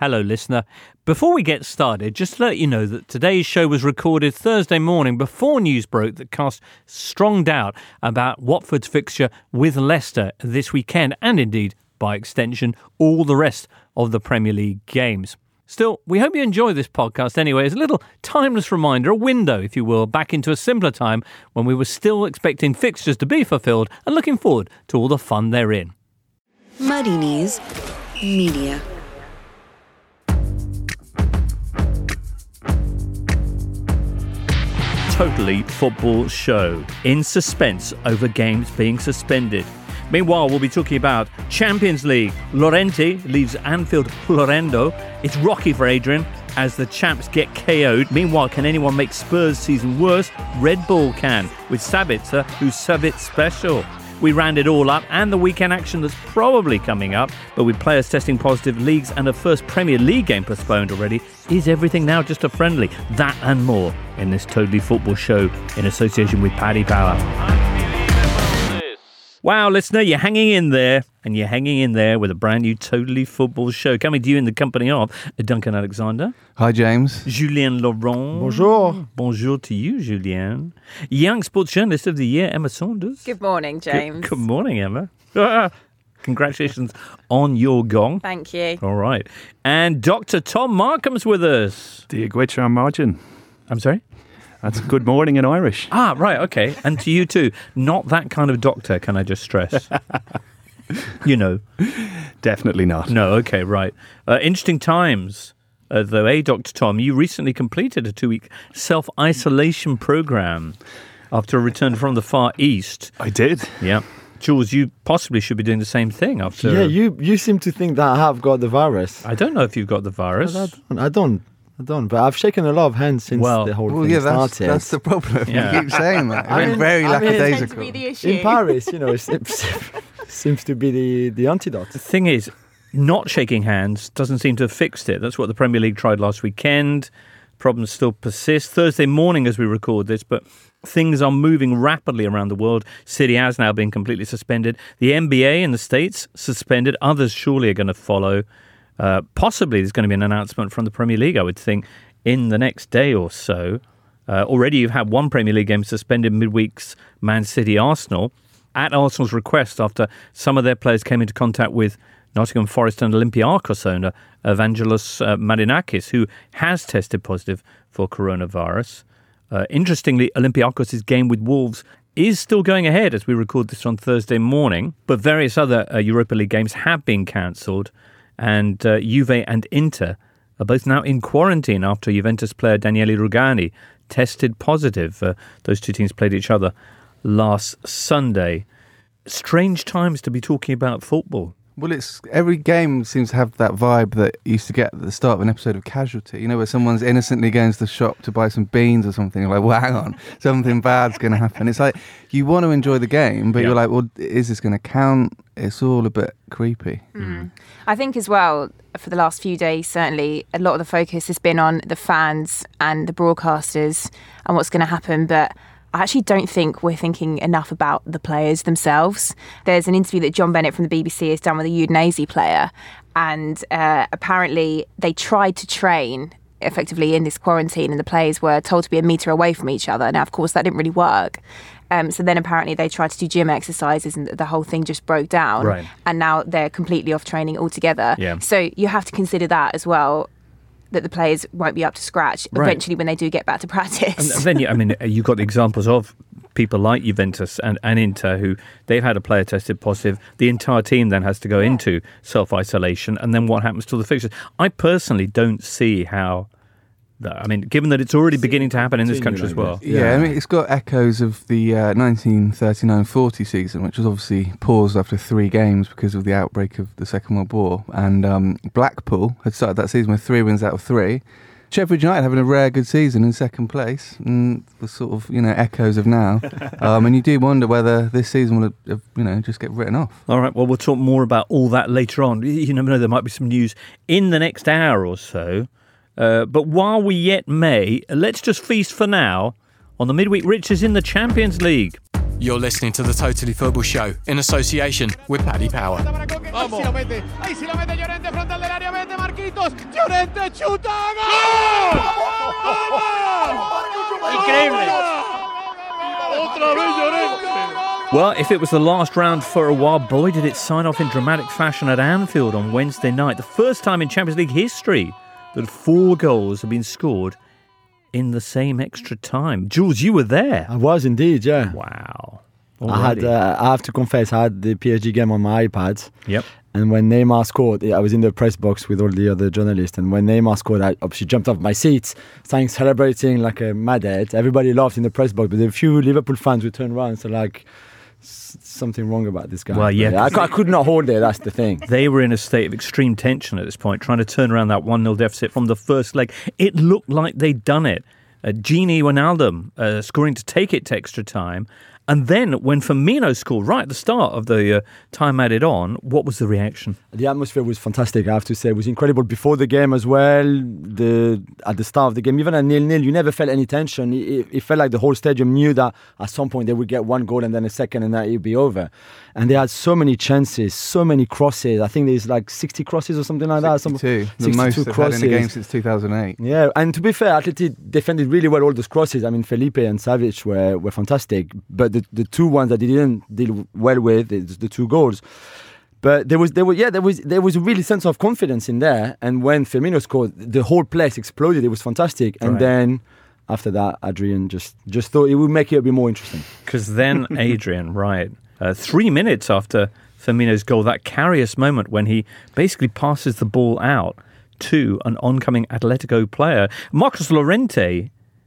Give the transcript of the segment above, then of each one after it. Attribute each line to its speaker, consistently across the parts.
Speaker 1: Hello, listener. Before we get started, just to let you know that today's show was recorded Thursday morning before news broke that cast strong doubt about Watford's fixture with Leicester this weekend, and indeed, by extension, all the rest of the Premier League games. Still, we hope you enjoy this podcast anyway as a little timeless reminder, a window, if you will, back into a simpler time when we were still expecting fixtures to be fulfilled and looking forward to all the fun therein.
Speaker 2: Muddy Knees Media.
Speaker 1: Totally Football Show, in suspense over games being suspended. Meanwhile, we'll be talking about Champions League. Llorente leaves Anfield florendo. It's rocky for Adrian as the champs get KO'd. Meanwhile, can anyone make Spurs' season worse? Red Bull can, with Sabitzer, who's Sabit special. We round it all up, and the weekend action that's probably coming up, but with players testing positive, leagues and a first Premier League game postponed already. Is everything now just a friendly? That and more in this Totally Football Show in association with Paddy Power. Wow, listener, you're hanging in there, and you're hanging in there with a brand new Totally Football Show coming to you in the company of Duncan Alexander.
Speaker 3: Hi, James.
Speaker 1: Julien Laurent.
Speaker 4: Bonjour.
Speaker 1: Bonjour to you, Julien. Young Sports Journalist of the Year, Emma Saunders.
Speaker 5: Good morning, James.
Speaker 1: Good morning, Emma. Congratulations on your gong.
Speaker 5: Thank you.
Speaker 1: All right. And Dr. Tom Markham's with us.
Speaker 4: Diagwitch on margin.
Speaker 1: I'm sorry?
Speaker 4: That's good morning in Irish.
Speaker 1: Ah, right, okay. And to you too. Not that kind of doctor, can I just stress? You know.
Speaker 4: Definitely not.
Speaker 1: No, okay, right. Interesting times, though, Dr. Tom? You recently completed a 2-week self-isolation program after a return from the Far East.
Speaker 4: I did.
Speaker 1: Yeah. Jules, you possibly should be doing the same thing after...
Speaker 6: Yeah, you seem to think that I have got the virus.
Speaker 1: I don't know if you've got the virus.
Speaker 6: I don't. But I've shaken a lot of hands since the whole thing started.
Speaker 3: That's the problem.
Speaker 1: Yeah.
Speaker 3: You keep saying that.
Speaker 6: I mean,
Speaker 3: very
Speaker 5: Tends to
Speaker 3: lackadaisical.
Speaker 5: be the issue.
Speaker 6: In Paris, it seems to be the antidote.
Speaker 1: The thing is, not shaking hands doesn't seem to have fixed it. That's what the Premier League tried last weekend. Problems still persist. Thursday morning as we record this, but things are moving rapidly around the world. City has now been completely suspended. The NBA in the States suspended. Others surely are going to follow. Possibly there's going to be an announcement from the Premier League, I would think, in the next day or so. Already you've had one Premier League game suspended midweek's Man City-Arsenal at Arsenal's request after some of their players came into contact with Nottingham Forest and Olympiacos owner Evangelos Marinakis, who has tested positive for coronavirus. Interestingly, Olympiacos' game with Wolves is still going ahead as we record this on Thursday morning, but various other Europa League games have been cancelled. And Juve and Inter are both now in quarantine after Juventus player Daniele Rugani tested positive. Those two teams played each other last Sunday. Strange times to be talking about football.
Speaker 3: Well, every game seems to have that vibe that you used to get at the start of an episode of Casualty, where someone's innocently going to the shop to buy some beans or something. You're like, well, hang on, something bad's going to happen. It's like, you want to enjoy the game, but you're like, well, is this going to count? It's all a bit creepy.
Speaker 5: I think as well, for the last few days, certainly, a lot of the focus has been on the fans and the broadcasters and what's going to happen, but I actually don't think we're thinking enough about the players themselves. There's an interview that John Bennett from the BBC has done with a Udinese player, and apparently they tried to train effectively in this quarantine, and the players were told to be a metre away from each other. Now, of course, that didn't really work. So then apparently they tried to do gym exercises and the whole thing just broke down.
Speaker 1: Right.
Speaker 5: And now they're completely off training altogether.
Speaker 1: Yeah.
Speaker 5: So you have to consider that as well, that the players won't be up to scratch eventually when they do get back to practice.
Speaker 1: And then, you've got examples of people like Juventus and Inter who they've had a player tested positive. The entire team then has to go into self-isolation. And then what happens to the fixtures? I personally don't see how... given that it's already beginning to happen in this country as well.
Speaker 3: Yeah, it's got echoes of the 1939-40 season, which was obviously paused after 3 games because of the outbreak of the Second World War. And Blackpool had started that season with 3 wins out of 3. Sheffield United having a rare good season in second place, and the sort of echoes of now. And you do wonder whether this season will just get written off.
Speaker 1: All right, well, we'll talk more about all that later on. You never know, there might be some news in the next hour or so. But while we yet may, let's just feast for now on the midweek riches in the Champions League.
Speaker 7: You're listening to the Totally Football Show in association with Paddy Power.
Speaker 8: Ahí sí la mete Llorente, frontal del área, mete Marquitos. Llorente chuta. ¡Gol!
Speaker 1: Increíble.
Speaker 8: Otra vez Llorente.
Speaker 1: Well, if it was the last round for a while, boy, did it sign off in dramatic fashion at Anfield on Wednesday night. The first time in Champions League history that 4 goals have been scored in the same extra time. Jules, you were there.
Speaker 6: I was indeed, yeah.
Speaker 1: Wow.
Speaker 6: I have to confess, I had the PSG game on my iPad.
Speaker 1: Yep.
Speaker 6: And when Neymar scored, I was in the press box with all the other journalists. And when Neymar scored, I obviously jumped off my seat, starting celebrating like a madhead. Everybody laughed in the press box, but a few Liverpool fans would turn around and say, like, something wrong about this guy.
Speaker 1: Well, yeah.
Speaker 6: I could not hold it, that's the thing.
Speaker 1: They were in a state of extreme tension at this point, trying to turn around that 1-0 deficit from the first leg. It looked like they'd done it. Gini Wijnaldum scoring to take it to extra time. And then when Firmino scored right at the start of the time added on, what was the reaction?
Speaker 6: The atmosphere was fantastic, I have to say. It was incredible before the game as well. At the start of the game, even at 0-0, you never felt any tension. It felt like the whole stadium knew that at some point they would get one goal and then a second and that it would be over. And they had so many chances, so many crosses. I think there's like 60 crosses or something like
Speaker 3: 62.
Speaker 6: that.
Speaker 3: The most they've had in a game since 2008.
Speaker 6: Yeah, and to be fair, Atleti defended really well all those crosses. I mean, Felipe and Savic were fantastic. But the two ones that they didn't deal well with, the 2 goals. But there was a really sense of confidence in there. And when Firmino scored, the whole place exploded. It was fantastic. And then after that, Adrian just thought it would make it a bit more interesting.
Speaker 1: Because then Adrian, 3 minutes after Firmino's goal, that Karius moment when he basically passes the ball out to an oncoming Atletico player, Marcos Llorente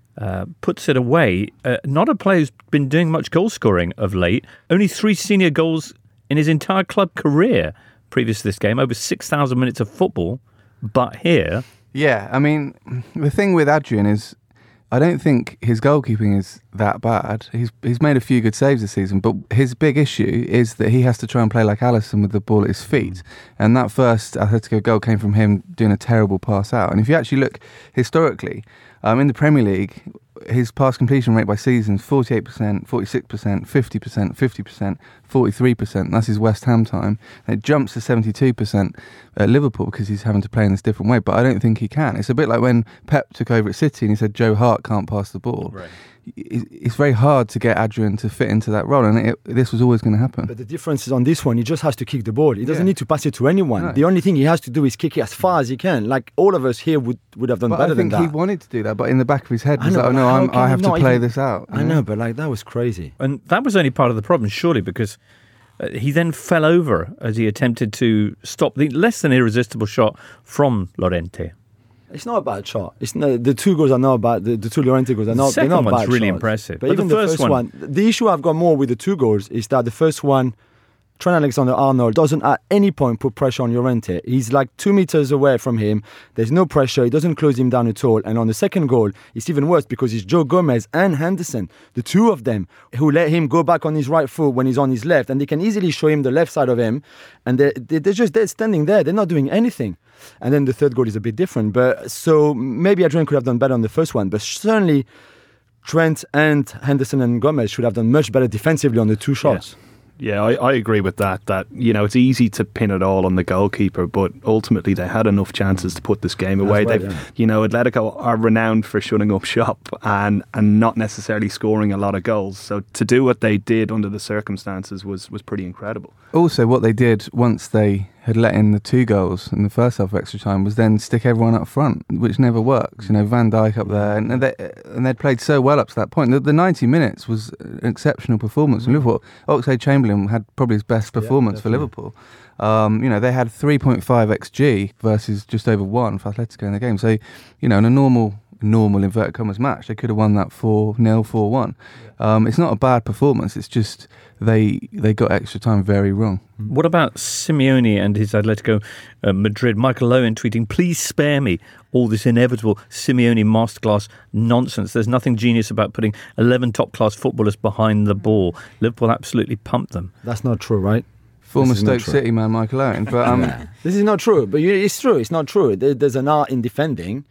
Speaker 1: puts it away. Not a player who's been doing much goal scoring of late. Only 3 senior goals in his entire club career previous to this game. Over 6,000 minutes of football. But here...
Speaker 3: Yeah, I mean, the thing with Adrian is I don't think his goalkeeping is that bad. He's made a few good saves this season, but his big issue is that he has to try and play like Alisson with the ball at his feet. And that first Atletico goal came from him doing a terrible pass out. And if you actually look historically, in the Premier League, his pass completion rate by seasons, 48%, 46%, 50%, 50%, 43%. That's his West Ham time. And it jumps to 72% at Liverpool because he's having to play in this different way. But I don't think he can. It's a bit like when Pep took over at City and he said Joe Hart can't pass the ball.
Speaker 1: Right.
Speaker 3: It's very hard to get Adrian to fit into that role, and this was always going to happen.
Speaker 6: But the difference is on this one, he just has to kick the ball. He doesn't need to pass it to anyone. No. The only thing he has to do is kick it as far as he can. Like all of us here would have done better than that.
Speaker 3: I think he wanted to do that, but in the back of his head, he was like, I have to play this out.
Speaker 6: I know, but like that was crazy.
Speaker 1: And that was only part of the problem, surely, because he then fell over as he attempted to stop the less than irresistible shot from Llorente.
Speaker 6: It's not a bad shot. It's no, the 2 goals are not bad. The 2 Llorente goals are not.
Speaker 1: The 2nd one's really
Speaker 6: shots.
Speaker 1: impressive.
Speaker 6: But even the first one, the issue I've got more with the 2 goals is that the first one, Trent Alexander-Arnold doesn't at any point put pressure on Llorente. He's like 2 meters away from him. There's no pressure. He doesn't close him down at all. And on the second goal, it's even worse because it's Joe Gomez and Henderson, the 2 of them, who let him go back on his right foot when he's on his left. And they can easily show him the left side of him. And they're standing there. They're not doing anything. And then the third goal is a bit different. But so maybe Adrian could have done better on the first one. But certainly Trent and Henderson and Gomez should have done much better defensively on the 2 shots.
Speaker 4: Yeah, I agree with that. That, it's easy to pin it all on the goalkeeper, but ultimately they had enough chances to put this game away.
Speaker 6: Right,
Speaker 4: Atletico are renowned for shutting up shop and not necessarily scoring a lot of goals. So to do what they did under the circumstances was pretty incredible.
Speaker 3: Also, what they did once they had let in the 2 goals in the first half of extra time was then stick everyone up front, which never works. Van Dijk up there, and they'd played so well up to that point. The 90 minutes was an exceptional performance from Liverpool. Oxlade-Chamberlain had probably his best performance for Liverpool. They had 3.5 XG versus just over 1 for Atletico in the game. So, in a normal inverted commas match, they could have won that 4-0, 4-1. It's not a bad performance. It's just they got extra time very wrong.
Speaker 1: What about Simeone and his Atletico Madrid? Michael Owen tweeting, "Please spare me all this inevitable Simeone masterclass nonsense. There's nothing genius about putting 11 top-class footballers behind the ball. Liverpool absolutely pumped them."
Speaker 6: That's not true, right?
Speaker 3: Former Stoke City man Michael Owen. But
Speaker 6: this is not true. But it's true. It's not true. There's an art in defending.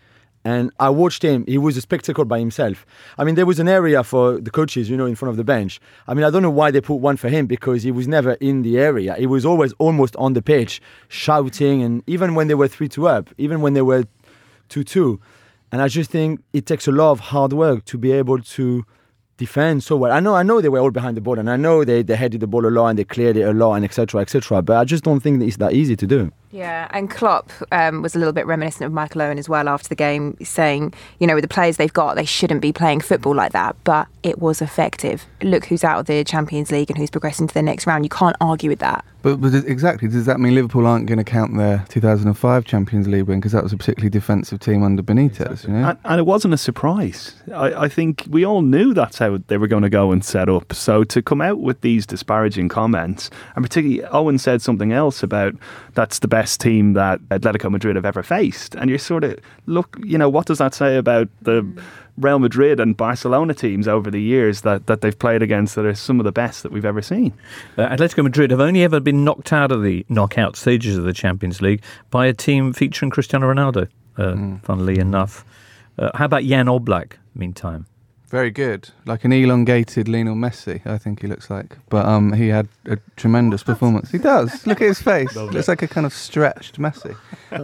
Speaker 6: And I watched him. He was a spectacle by himself. I mean, there was an area for the coaches, in front of the bench. I mean, I don't know why they put one for him, because he was never in the area. He was always almost on the pitch, shouting, and even when they were 3-2 up, even when they were 2-2. And I just think it takes a lot of hard work to be able to defend so well. I know they were all behind the ball, and I know they headed the ball a lot and they cleared it a lot, and etc. But I just don't think that it's that easy to do.
Speaker 5: Yeah, and Klopp was a little bit reminiscent of Michael Owen as well after the game, saying, with the players they've got, they shouldn't be playing football like that, but it was effective. Look who's out of the Champions League and who's progressing to the next round. You can't argue with that.
Speaker 3: But exactly, does that mean Liverpool aren't going to count their 2005 Champions League win because that was a particularly defensive team under Benitez?
Speaker 4: Exactly. And it wasn't a surprise. I think we all knew that's how they were going to go and set up. So to come out with these disparaging comments, and particularly Owen said something else about that's the best team that Atletico Madrid have ever faced, and you're sort of look, what does that say about the Real Madrid and Barcelona teams over the years that they've played against that are some of the best that we've ever seen?
Speaker 1: Atletico Madrid have only ever been knocked out of the knockout stages of the Champions League by a team featuring Cristiano Ronaldo, funnily enough. How about Jan Oblak, meantime?
Speaker 3: Very good. Like an elongated Lionel Messi, I think he looks like. But he had a tremendous performance. He does. Look at his face. Looks like a kind of stretched Messi.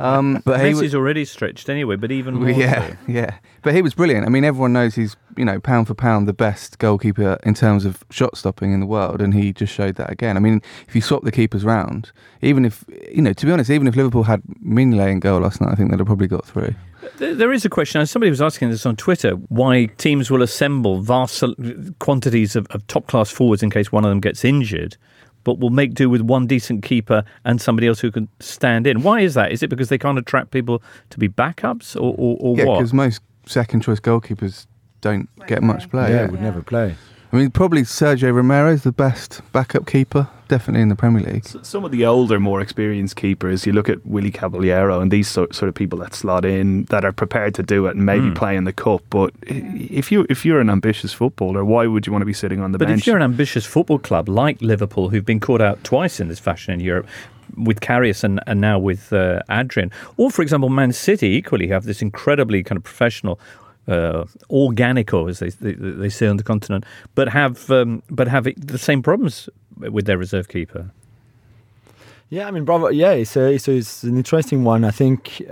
Speaker 3: But
Speaker 1: Messi's already stretched anyway, but even more so.
Speaker 3: Yeah. But he was brilliant. I mean, everyone knows he's, pound for pound the best goalkeeper in terms of shot stopping in the world, and he just showed that again. I mean, if you swap the keepers round, even if, to be honest, even if Liverpool had Mignolet in goal last night, I think they'd have probably got through.
Speaker 1: There is a question, somebody was asking this on Twitter, why teams will assemble vast quantities of top-class forwards in case one of them gets injured, but will make do with one decent keeper and somebody else who can stand in. Why is that? Is it because they can't attract people to be backups or what?
Speaker 3: Yeah, because most second-choice goalkeepers don't get much play.
Speaker 6: Yeah, would never play.
Speaker 3: I mean, probably Sergio Romero is the best backup keeper, definitely in the Premier League.
Speaker 4: Some of the older, more experienced keepers, you look at Willy Caballero and these sort of people that slot in, that are prepared to do it and maybe play in the cup. But if you're an ambitious footballer, why would you want to be sitting on the bench?
Speaker 1: But if you're an ambitious football club like Liverpool, who've been caught out twice in this fashion in Europe, with Karius and now with Adrian, or for example, Man City equally have this incredibly kind of professional organico, as they say on the continent, but have the same problems with their reserve keeper.
Speaker 6: Yeah, I mean, Bravo. Yeah, it's an interesting one. I think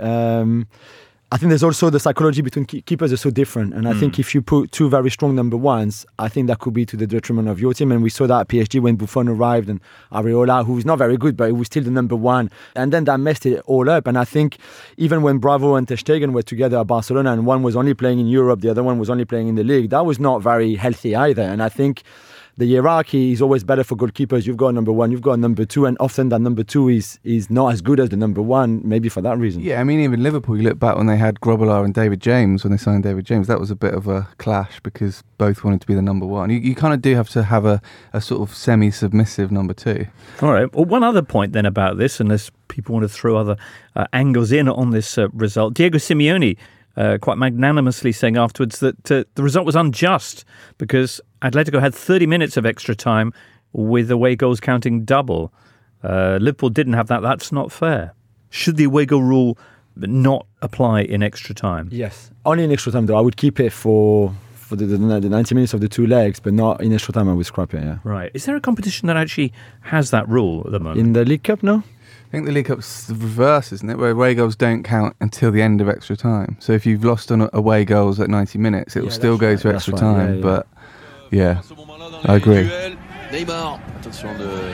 Speaker 6: there's also the psychology between keepers are so different, and I think if you put two very strong number ones, I think that could be to the detriment of your team. And we saw that at PSG when Buffon arrived and Areola, who was not very good, but he was still the number one, and then that messed it all up. And I think even when Bravo and Ter Stegen were together at Barcelona, and one was only playing in Europe, the other one was only playing in the league, that was not very healthy either. And I think the hierarchy is always better for goalkeepers. You've got number one, you've got number two, and often that number two is not as good as the number one, maybe for that reason.
Speaker 3: Yeah, I mean, even Liverpool, you look back when they had Grobbelaar and David James, when they signed David James, that was a bit of a clash because both wanted to be the number one. You kind of do have to have a sort of semi-submissive number two. All
Speaker 1: right. Well, one other point then about this, unless people want to throw other angles in on this result, Diego Simeone quite magnanimously saying afterwards that the result was unjust because Atletico had 30 minutes of extra time with away goals counting double. Liverpool didn't have that. That's not fair. Should the away goal rule not apply in extra time?
Speaker 6: Yes. Only in extra time, though. I would keep it for the 90 minutes of the two legs, but not in extra time. I would scrap it, yeah.
Speaker 1: Right. Is there a competition that actually has that rule at the moment?
Speaker 6: In the League Cup, no?
Speaker 3: I think the League Cup's the reverse, isn't it? Where away goals don't count until the end of extra time. So if you've lost on away goals at 90 minutes, it will still go to extra time. Yeah. But yeah, I agree.
Speaker 9: Neymar, attention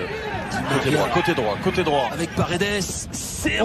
Speaker 9: côté droit avec Paredes. C'est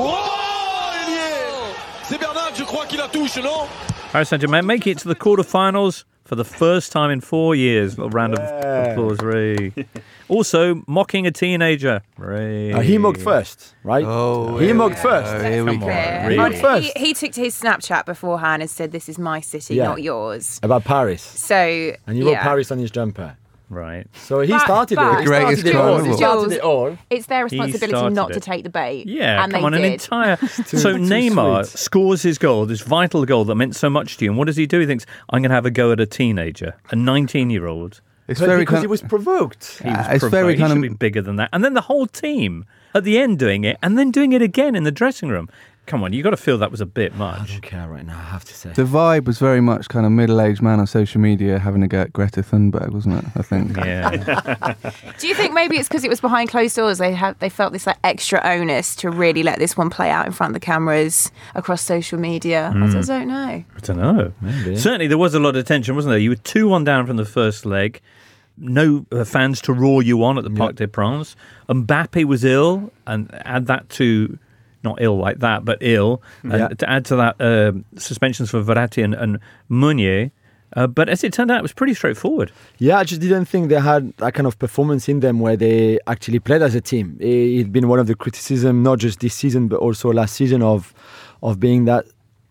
Speaker 9: Bernat, je crois qu'il la touche, non?
Speaker 1: Paris Saint-Germain making it to the quarterfinals for the first time in 4 years. A little round of applause, Ray. Also, mocking a teenager. Ray.
Speaker 6: He mugged first, right?
Speaker 3: Oh,
Speaker 6: he mugged first.
Speaker 3: Here we go.
Speaker 1: Really?
Speaker 5: He took to his Snapchat beforehand and said, "This is my city, not yours."
Speaker 6: About Paris.
Speaker 5: So,
Speaker 6: and he wrote Paris on his jumper.
Speaker 1: Right.
Speaker 6: So he started it.
Speaker 3: The greatest
Speaker 6: trial. He started it all.
Speaker 5: It's their responsibility not to take the bait.
Speaker 1: Yeah,
Speaker 5: and
Speaker 1: come on,
Speaker 5: did.
Speaker 1: an entire... So Neymar scores his goal, this vital goal that meant so much to you. And what does he do? He thinks, I'm going to have a go at a teenager, a 19-year-old.
Speaker 6: It's very because he was provoked.
Speaker 1: He was provoked. He should be bigger than that. And then the whole team at the end doing it, and then doing it again in the dressing room. come on, you got to feel that was a bit
Speaker 6: I
Speaker 1: much.
Speaker 6: don't care right now, I have to say.
Speaker 3: The vibe was very much kind of middle-aged man on social media having a go at Greta Thunberg, wasn't it? I think.
Speaker 1: Yeah.
Speaker 5: Do you think maybe it's because it was behind closed doors? They felt this like extra onus to really let this one play out in front of the cameras across social media. I just don't know.
Speaker 1: I don't know.
Speaker 6: Maybe.
Speaker 1: Certainly, there was a lot of tension, wasn't there? You were 2-1 down from the first leg. No fans to roar you on at the Parc des Princes. Mbappe was ill, and add that to, not ill like that, but ill. And to add to that, suspensions for Verratti and Meunier. But as it turned out, it was pretty straightforward.
Speaker 6: Yeah, I just didn't think they had that kind of performance in them where they actually played as a team. It's been one of the criticism, not just this season, but also last season of being that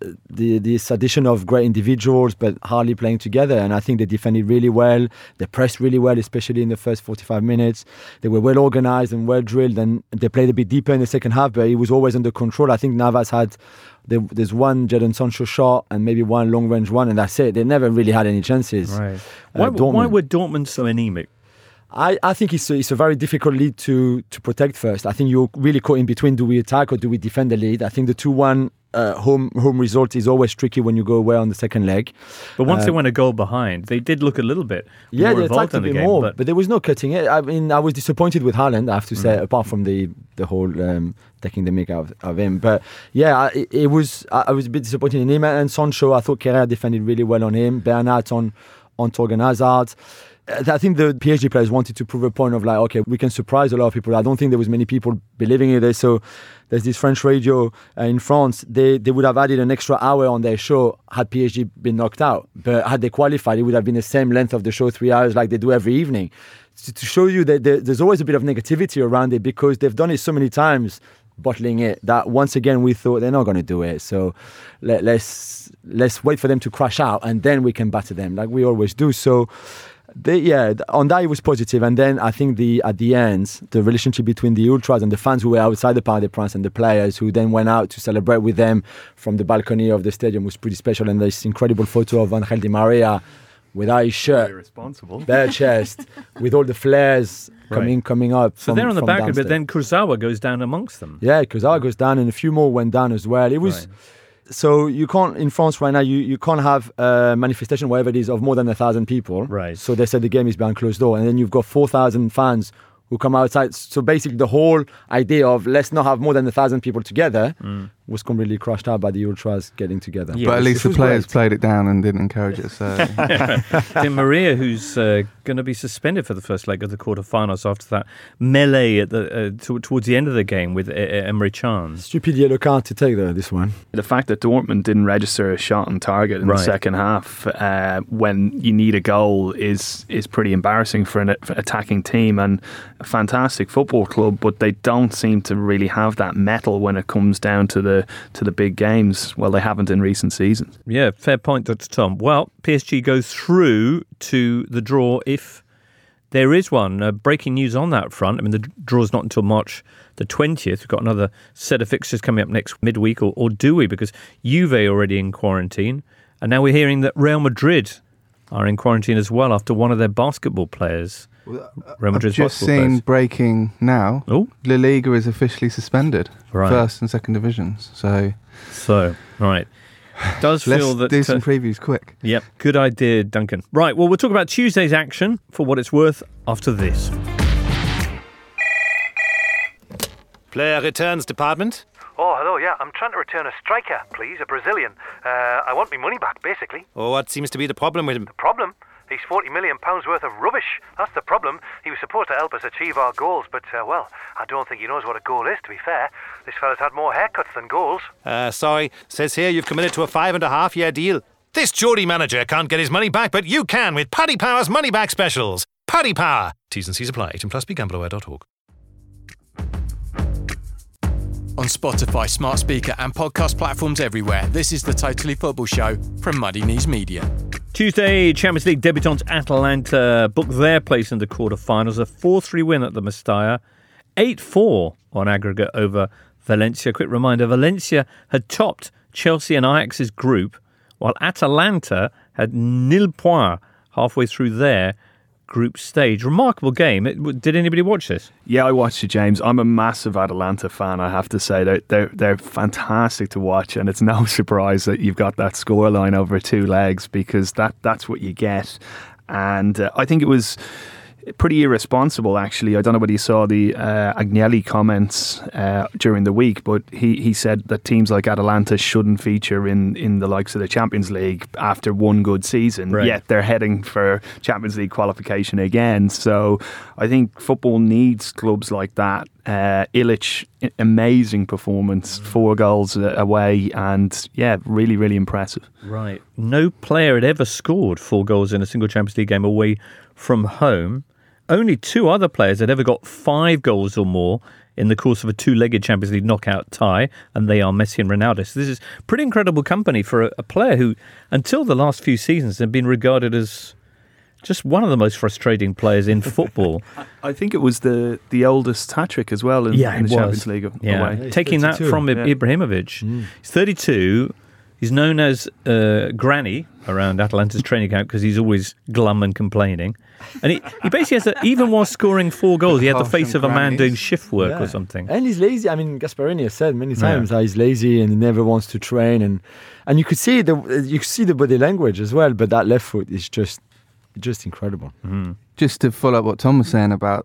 Speaker 6: this addition of great individuals but hardly playing together. And I think they defended really well. They pressed really well, especially in the first 45 minutes. They were well organized and well drilled, and they played a bit deeper in the second half, but it was always under control. I think Navas had there's one Jadon Sancho shot and maybe one long range one, and that's it. They never really had any chances.
Speaker 1: Right. Why were Dortmund so anemic?
Speaker 6: I think it's a very difficult lead to protect first. I think you're really caught in between. Do we attack or do we defend the lead? I think the 2-1 home result is always tricky when you go away on the second leg.
Speaker 1: But once they went a goal behind, they did look a little bit more
Speaker 6: they
Speaker 1: involved
Speaker 6: attacked
Speaker 1: in
Speaker 6: a
Speaker 1: the
Speaker 6: bit
Speaker 1: game.
Speaker 6: more, but there was no cutting it. I mean, I was disappointed with Haaland, I have to say, apart from the whole taking the mick out of him. But yeah, I was a bit disappointed in him. And Sancho, I thought Kerrer defended really well on him. Bernat on Torgan Hazard. I think the PSG players wanted to prove a point of like, okay, we can surprise a lot of people. I don't think there was many people believing in it. So there's this French radio in France. They would have added an extra hour on their show had PSG been knocked out. But had they qualified, it would have been the same length of the show, 3 hours, like they do every evening. To show you that there's always a bit of negativity around it because they've done it so many times, bottling it, that once again we thought they're not going to do it. So let's wait for them to crash out and then we can batter them like we always do. So on that it was positive. And then I think at the end, the relationship between the ultras and the fans who were outside the Parc des Princes and the players who then went out to celebrate with them from the balcony of the stadium was pretty special. And there's this incredible photo of Angel Di Maria without his shirt,
Speaker 4: irresponsible,
Speaker 6: bare chest, with all the flares coming up.
Speaker 1: So they're on the back, but then Kurzawa goes down amongst them.
Speaker 6: Yeah, Kurzawa goes down, and a few more went down as well. It was. Right. So you can't, in France right now, you can't have a manifestation, whatever it is, of more than 1,000 people.
Speaker 1: Right.
Speaker 6: So they said the game is behind closed door. And then you've got 4,000 fans who come outside. So basically the whole idea of let's not have more than 1,000 people together was completely crushed out by the ultras getting together.
Speaker 3: Yeah, but at least the players played it down and didn't encourage it. So
Speaker 1: Di Maria, who's going to be suspended for the first leg of the quarterfinals after that melee at towards the end of the game with Emre Can.
Speaker 6: Stupid yellow card to take this one.
Speaker 4: The fact that Dortmund didn't register a shot on target in the second half when you need a goal is pretty embarrassing for an attacking team and a fantastic football club, but they don't seem to really have that mettle when it comes down to the big games. Well, they haven't in recent seasons.
Speaker 1: Yeah, fair point, Dr. Tom. Well, PSG goes through to the draw if there is one. Breaking news on that front. I mean, the draw's not until March the 20th. We've got another set of fixtures coming up next midweek, or do we? Because Juve already in quarantine. And now we're hearing that Real Madrid are in quarantine as well after one of their basketball players. Real Madrid's
Speaker 3: I've just seen breaking now.
Speaker 1: Oh,
Speaker 3: La Liga is officially suspended.
Speaker 1: Right.
Speaker 3: First and second divisions. So
Speaker 1: right. Does feel
Speaker 3: let's
Speaker 1: that
Speaker 3: do some previews quick.
Speaker 1: Yep, good idea, Duncan. Right, well, we'll talk about Tuesday's action for what it's worth after this.
Speaker 10: Player returns department.
Speaker 11: Oh, hello, yeah. I'm trying to return a striker, please, a Brazilian. I want my money back, basically.
Speaker 10: Oh, what seems to be the problem with him?
Speaker 11: The problem? He's £40 million worth of rubbish. That's the problem. He was supposed to help us achieve our goals, but, well, I don't think he knows what a goal is, to be fair. This fella's had more haircuts than goals.
Speaker 10: Sorry. Says here you've committed to a 5.5-year deal. This Geordie manager can't get his money back, but you can with Paddy Power's money back specials. Paddy Power. T's and C's apply. 18+BGambleAware.org.
Speaker 7: On Spotify, smart speaker and podcast platforms everywhere, this is the Totally Football Show from Muddy Knees Media.
Speaker 1: Tuesday, Champions League debutants Atalanta booked their place in the quarterfinals. A 4-3 win at the Mestalla. 8-4 on aggregate over Valencia. Quick reminder, Valencia had topped Chelsea and Ajax's group, while Atalanta had 0 points halfway through their group stage. Remarkable game. Did anybody watch this?
Speaker 4: Yeah, I watched it, James. I'm a massive Atalanta fan, I have to say. They're fantastic to watch, and it's no surprise that you've got that scoreline over 2 legs, because that's what you get. And I think it was pretty irresponsible, actually. I don't know whether you saw the Agnelli comments during the week, but he said that teams like Atalanta shouldn't feature in the likes of the Champions League after one good season, yet they're heading for Champions League qualification again. So I think football needs clubs like that. Ilic, amazing performance, 4 goals away, and really, really impressive.
Speaker 1: Right. No player had ever scored 4 goals in a single Champions League game away from home. Only 2 other players had ever got 5 goals or more in the course of a 2-legged Champions League knockout tie, and they are Messi and Ronaldo. So this is pretty incredible company for a player who, until the last few seasons, had been regarded as just one of the most frustrating players in football.
Speaker 4: I think it was the oldest hat-trick as well in the Champions League away.
Speaker 1: Taking 32. That from Ibrahimovic. He's 32. He's known as Granny around Atalanta's training camp because he's always glum and complaining. And he basically has even while scoring 4 goals, he had the face of a man doing shift work or something.
Speaker 6: And he's lazy. I mean, Gasperini has said many times that he's lazy and he never wants to train. And you could see the body language as well. But that left foot is just incredible.
Speaker 3: Mm. Just to follow up what Tom was saying about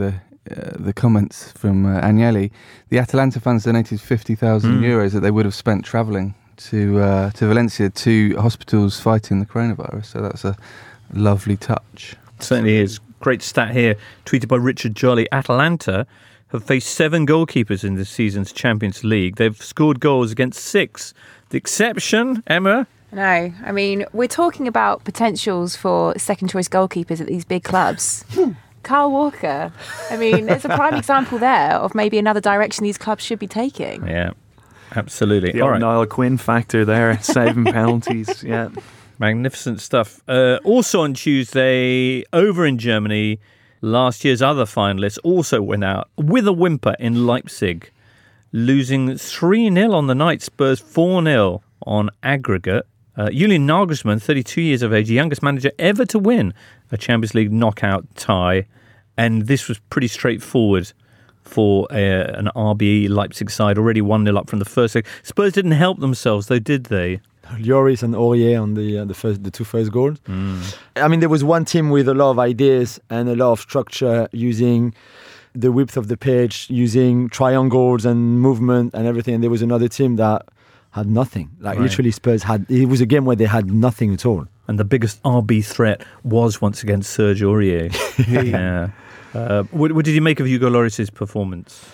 Speaker 3: the comments from Agnelli, the Atalanta fans donated 50,000 euros that they would have spent travelling to Valencia to hospitals fighting the coronavirus. So that's a lovely touch.
Speaker 1: Certainly is. Great stat here, tweeted by Richard Jolly. Atalanta have faced 7 goalkeepers in this season's Champions League. They've scored goals against 6. The exception, Emma?
Speaker 5: No, I mean, we're talking about potentials for second-choice goalkeepers at these big clubs. Kyle Walker. I mean, it's a prime example there of maybe another direction these clubs should be taking.
Speaker 1: Yeah, absolutely.
Speaker 4: The old Niall Quinn factor there, saving penalties. Yeah.
Speaker 1: Magnificent stuff. Also on Tuesday, over in Germany, last year's other finalists also went out with a whimper in Leipzig, losing 3-0 on the night, Spurs 4-0 on aggregate. Julian Nagelsmann, 32 years of age, the youngest manager ever to win a Champions League knockout tie. And this was pretty straightforward for an RB Leipzig side, already 1-0 up from the first leg. Spurs didn't help themselves, though, did they?
Speaker 6: Lloris and Aurier on the 2 first goals. I mean, there was one team with a lot of ideas and a lot of structure, using the width of the pitch, using triangles and movement and everything. And there was another team that had nothing. Literally, Spurs it was a game where they had nothing at all.
Speaker 1: And the biggest RB threat was once again Serge Aurier. Yeah. What did you make of Hugo Lloris's performance?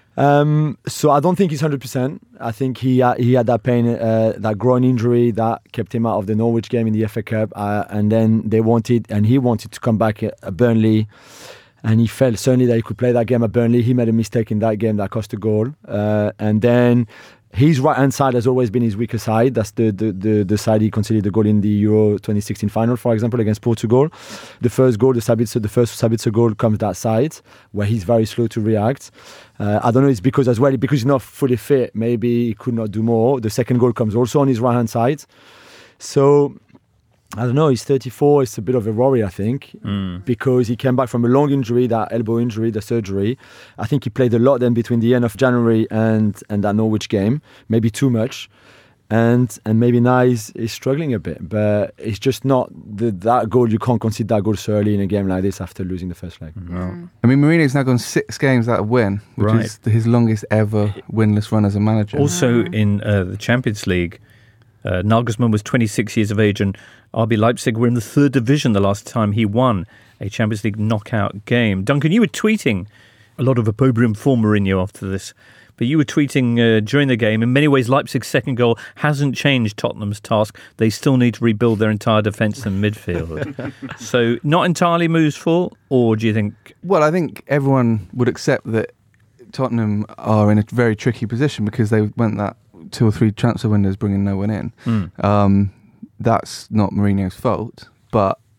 Speaker 6: So I don't think he's 100%. I think he had that pain, that groin injury that kept him out of the Norwich game in the FA Cup, and then he wanted to come back at Burnley, and he felt certainly that he could play that game at Burnley. He made a mistake in that game that cost a goal, and then his right-hand side has always been his weaker side. That's the side he conceded the goal in the Euro 2016 final, for example, against Portugal. The first goal, the first Sabitzer goal comes that side, where he's very slow to react. I don't know, it's because he's not fully fit, maybe he could not do more. The second goal comes also on his right-hand side. So, I don't know, he's 34, it's a bit of a worry, I think, because he came back from a long injury, that elbow injury, the surgery. I think he played a lot then between the end of January and that Norwich game, maybe too much. And maybe now he's struggling a bit, but it's just not that goal. You can't concede that goal so early in a game like this after losing the first leg.
Speaker 3: I mean, Mourinho's now gone 6 games without a win, which is his longest ever winless run as a manager.
Speaker 1: Also in the Champions League, Nagelsmann was 26 years of age, and RB Leipzig were in the 3rd division the last time he won a Champions League knockout game. Duncan, you were tweeting a lot of opprobrium for Mourinho after this, but you were tweeting during the game, in many ways Leipzig's second goal hasn't changed Tottenham's task. They still need to rebuild their entire defence and midfield. So not entirely Mou's fault, or do you think...
Speaker 3: Well, I think everyone would accept that Tottenham are in a very tricky position because they went that 2 or 3 transfer windows bringing no one in. That's not Mourinho's fault, but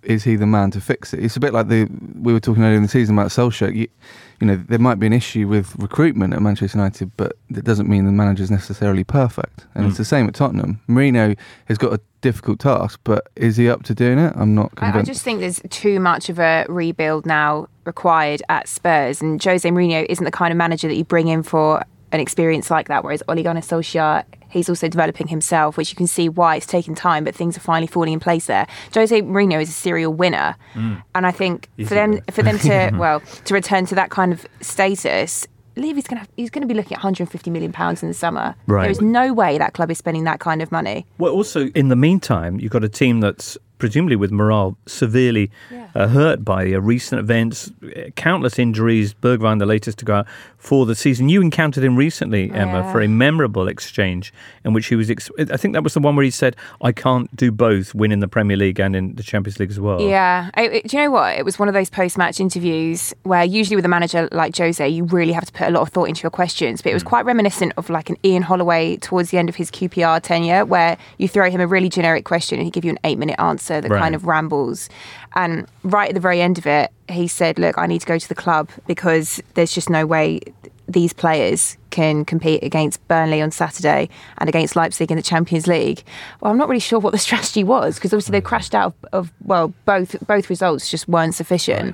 Speaker 3: is he the man to fix it? It's a bit like we were talking earlier in the season about Solskjaer. You know, there might be an issue with recruitment at Manchester United, but it doesn't mean the manager's necessarily perfect. And it's the same at Tottenham. Mourinho has got a difficult task, but is he up to doing it? I'm not convinced.
Speaker 5: I just think there's too much of a rebuild now required at Spurs, and Jose Mourinho isn't the kind of manager that you bring in for an experience like that, whereas Ole Gunnar Solskjaer, he's also developing himself, which you can see why it's taken time, but things are finally falling in place there. Jose Mourinho is a serial winner, and I think for them to to return to that kind of status, Levy's he's going to be looking at £150 million in the summer.
Speaker 1: Right.
Speaker 5: There is no way that club is spending that kind of money.
Speaker 1: Well, also in the meantime, you've got a team that's presumably with morale severely hurt by recent events, countless injuries. Bergwijn, the latest to go out for the season. You encountered him recently, Emma, for a memorable exchange in which he was, I think that was the one where he said, I can't do both, win in the Premier League and in the Champions League as well.
Speaker 5: Yeah. Do you know what? It was one of those post-match interviews where usually with a manager like Jose, you really have to put a lot of thought into your questions. But it was quite reminiscent of like an Ian Holloway towards the end of his QPR tenure, where you throw him a really generic question and he'd give you an 8-minute answer that kind of rambles. And right at the very end of it, he said, look, I need to go to the club because there's just no way these players can compete against Burnley on Saturday and against Leipzig in the Champions League. Well, I'm not really sure what the strategy was, because obviously they crashed out of both results just weren't sufficient.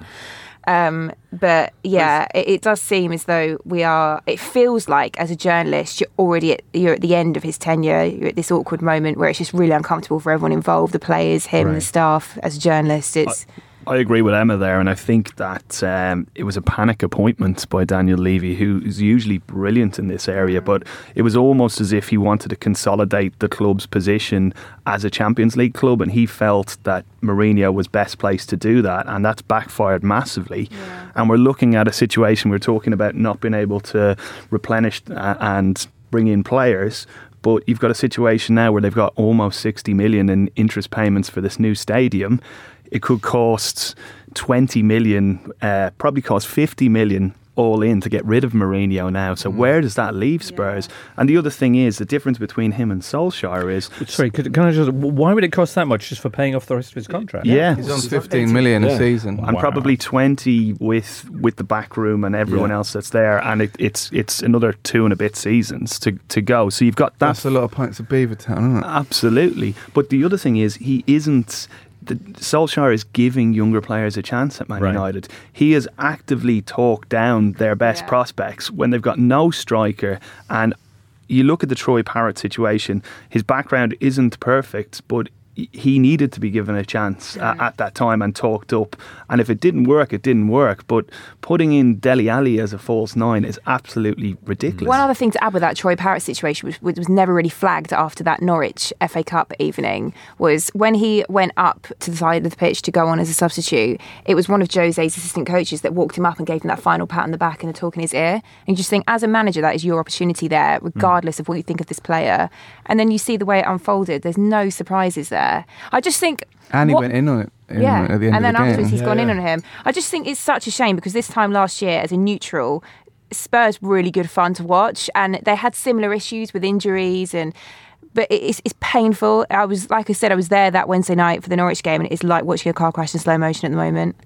Speaker 5: But yeah, it does seem as though it feels like as a journalist, you're at the end of his tenure. You're at this awkward moment where it's just really uncomfortable for everyone involved, the players, him, the staff. As a journalist,
Speaker 4: I agree with Emma there, and I think that it was a panic appointment by Daniel Levy, who is usually brilliant in this area, but it was almost as if he wanted to consolidate the club's position as a Champions League club, and he felt that Mourinho was best placed to do that, and that's backfired massively. And we're looking at a situation, we're talking about not being able to replenish and bring in players, but you've got a situation now where they've got almost 60 million in interest payments for this new stadium. It could cost 20 million, probably cost 50 million all in to get rid of Mourinho now. So where does that leave Spurs? And the other thing is, the difference between him and Solskjaer is...
Speaker 1: Sorry, can I just... Why would it cost that much just for paying off the rest of his contract?
Speaker 4: Yeah.
Speaker 3: He's on 15 million a season.
Speaker 4: And probably 20 with the back room and everyone else that's there. And it's another 2 and a bit seasons to go. So you've got that.
Speaker 3: That's a lot of pints of Beavertown, isn't it?
Speaker 4: Absolutely. But the other thing is, he isn't... Solskjaer is giving younger players a chance at Man United. He has actively talked down their best prospects when they've got no striker. And you look at the Troy Parrott situation, his background isn't perfect, but he needed to be given a chance at that time and talked up. And if it didn't work, it didn't work. But putting in Dele Alli as a false 9 is absolutely ridiculous.
Speaker 5: One other thing to add with that Troy Parrott situation, which was never really flagged after that Norwich FA Cup evening, was when he went up to the side of the pitch to go on as a substitute, it was one of Jose's assistant coaches that walked him up and gave him that final pat on the back and a talk in his ear. And you just think, as a manager, that is your opportunity there, regardless of what you think of this player. And then you see the way it unfolded. There's no surprises there. I just think...
Speaker 3: And he went in on it at the end of the game.
Speaker 5: And then afterwards he's gone in on him. I just think it's such a shame, because this time last year, as a neutral, Spurs were really good fun to watch, and they had similar issues with injuries, but it's painful. I was there that Wednesday night for the Norwich game, and it's like watching a car crash in slow motion at the moment.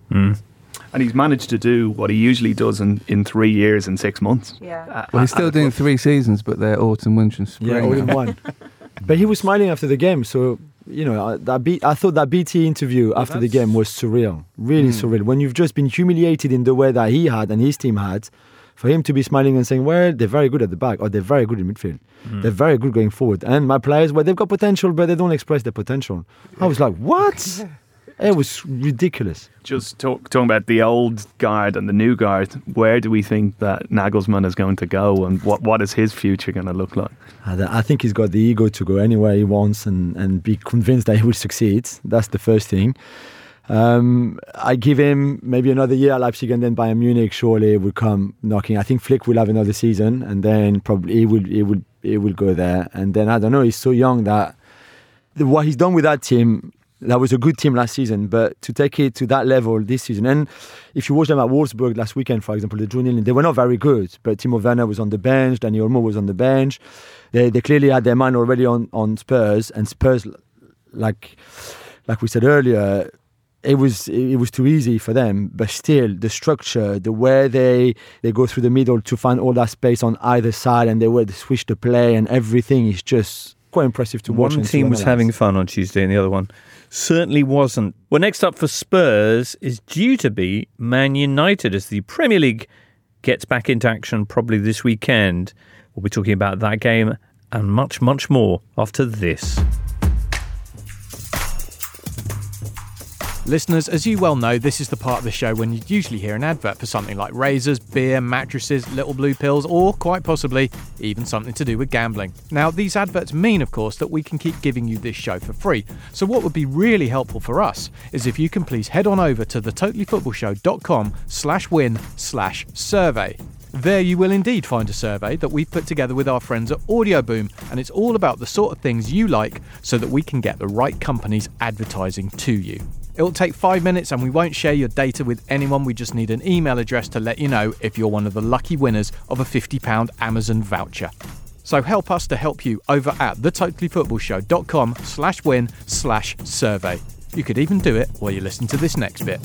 Speaker 4: And he's managed to do what he usually does in 3 years and 6 months.
Speaker 5: Yeah.
Speaker 3: Well, he's still doing 3 seasons, but they're autumn, winter and spring.
Speaker 6: Yeah, all in one. But he was smiling after the game, so... You know, I thought that BT interview after the game was surreal, really surreal. When you've just been humiliated in the way that he had and his team had, for him to be smiling and saying, well, they're very good at the back, or they're very good in midfield. They're very good going forward. And my players, well, they've got potential, but they don't express their potential. I was like, what? It was ridiculous.
Speaker 4: Just talking about the old guard and the new guard, where do we think that Nagelsmann is going to go, and what is his future going to look like?
Speaker 6: I think he's got the ego to go anywhere he wants and be convinced that he will succeed. That's the first thing. I give him maybe another year at Leipzig, and then Bayern Munich surely will come knocking. I think Flick will have another season, and then probably he will go there. And then I don't know, he's so young that what he's done with that team, that was a good team last season, but to take it to that level this season. And if you watch them at Wolfsburg last weekend, for example, they were not very good, but Timo Werner was on the bench, Dani Olmo was on the bench. They clearly had their mind already on Spurs, and Spurs, like we said earlier, it was too easy for them. But still, the structure, the way they go through the middle to find all that space on either side, and the way they switch the play and everything is just quite impressive to watch.
Speaker 1: One team was having fun on Tuesday and the other one certainly wasn't. Well, next up for Spurs is due to be Man United as the Premier League gets back into action probably this weekend. We'll be talking about that game and much, much more after this.
Speaker 12: Listeners, as you well know, this is the part of the show when you usually hear an advert for something like razors, beer, mattresses, little blue pills, or quite possibly even something to do with gambling. Now, these adverts mean, of course, that we can keep giving you this show for free. So what would be really helpful for us is if you can please head on over to thetotallyfootballshow.com/win/survey. There you will indeed find a survey that we've put together with our friends at Audioboom, and it's all about the sort of things you like so that we can get the right companies advertising to you. It'll take 5 minutes and we won't share your data with anyone. We just need an email address to let you know if you're one of the lucky winners of a £50 Amazon voucher. So help us to help you over at thetotallyfootballshow.com/win/survey. You could even do it while you listen to this next bit.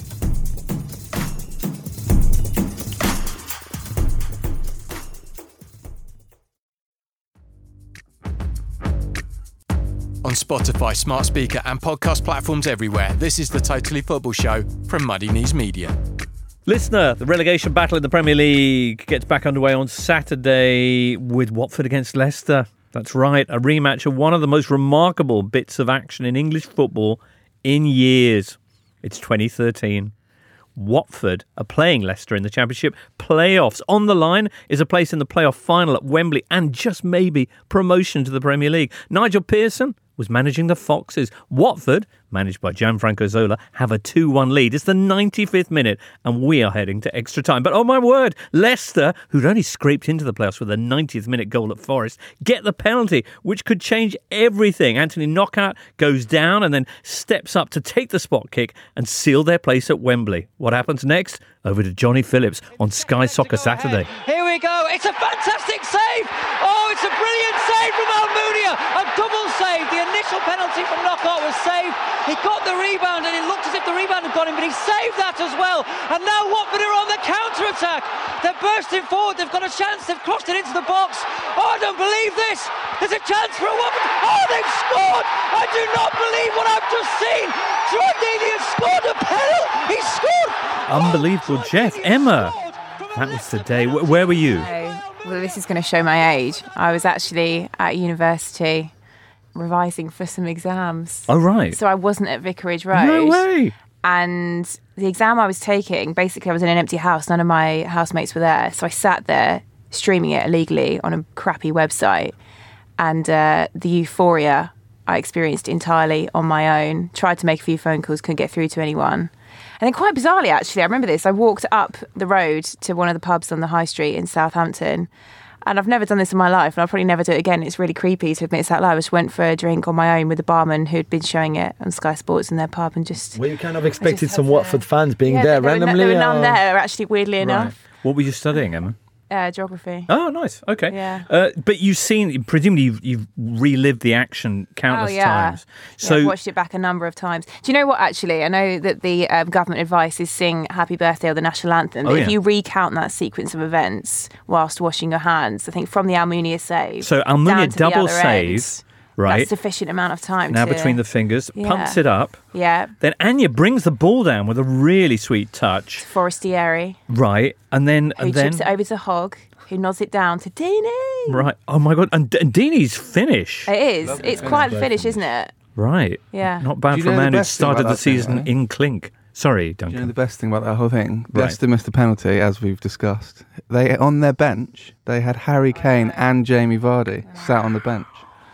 Speaker 7: On Spotify, smart speaker and podcast platforms everywhere, this is the Totally Football Show from Muddy Knees Media.
Speaker 1: Listener, the relegation battle in the Premier League gets back underway on Saturday with Watford against Leicester. That's right, a rematch of one of the most remarkable bits of action in English football in years. It's 2013. Watford are playing Leicester in the Championship playoffs. On the line is a place in the playoff final at Wembley and just maybe promotion to the Premier League. Nigel Pearson was managing the Foxes. Watford, managed by Gianfranco Zola, have a 2-1 lead. It's the 95th minute and we are heading to extra time. But oh my word, Leicester, who'd only scraped into the playoffs with a 90th minute goal at Forest, get the penalty, which could change everything. Anthony Knockout goes down and then steps up to take the spot kick and seal their place at Wembley. What happens next? Over to Johnny Phillips on Sky Soccer Saturday.
Speaker 13: Here we go. It's a fantastic save. Oh, it's a brilliant save from Almunia. A double save. The initial penalty from Knockout was saved. He got the rebound and it looked as if the rebound had gone in, but he saved that as well. And now Watford are on the counter-attack. They're bursting forward. They've got a chance. They've crossed it into the box. Oh, I don't believe this. There's a chance for a Watford. Oh, they've scored. I do not believe what I've just seen. Troy Deeney has scored a penalty. He scored.
Speaker 1: Unbelievable, Jeff. Emma, that was the day. Where were you?
Speaker 5: Well, this is going to show my age. I was actually at university revising for some exams.
Speaker 1: Oh, right.
Speaker 5: So I wasn't at Vicarage Road.
Speaker 1: No way.
Speaker 5: And the exam I was taking, basically I was in an empty house. None of my housemates were there. So I sat there streaming it illegally on a crappy website. And the euphoria I experienced entirely on my own. Tried to make a few phone calls, couldn't get through to anyone. And then quite bizarrely, actually, I remember this. I walked up the road to one of the pubs on the high street in Southampton. And I've never done this in my life, and I'll probably never do it again. It's really creepy to admit it's out loud. I just went for a drink on my own with the barman who'd been showing it on Sky Sports in their pub and just...
Speaker 6: Well, you kind of expected some Watford fans being there randomly?
Speaker 5: There were none there, actually, weirdly enough.
Speaker 1: What were you studying, Emma?
Speaker 5: Geography.
Speaker 1: Oh, nice. Okay.
Speaker 5: Yeah.
Speaker 1: But you've seen, presumably you've relived the action countless times. So
Speaker 5: I've watched it back a number of times. Do you know what, actually? I know that the government advice is sing Happy Birthday or the National Anthem. But if you recount that sequence of events whilst washing your hands, I think from the Almunia save.
Speaker 1: So Almunia double save. Right.
Speaker 5: That's sufficient amount of time.
Speaker 1: Now between the fingers, pumps it up.
Speaker 5: Yeah.
Speaker 1: Then Anya brings the ball down with a really sweet touch.
Speaker 5: Forestieri.
Speaker 1: Right. And then...
Speaker 5: Who chips it over to Hogg, who nods it down to Deeney.
Speaker 1: Right. Oh my God. And Deeney's finish.
Speaker 5: It is. Lovely. It's quite the finish, isn't it?
Speaker 1: Right.
Speaker 5: Yeah.
Speaker 1: Not bad for a man who started the season in clink. Sorry, Duncan.
Speaker 3: Do you know the best thing about that whole thing? Leicester missed the penalty, as we've discussed. They, on their bench, they had Harry Kane and Jamie Vardy sat on the bench.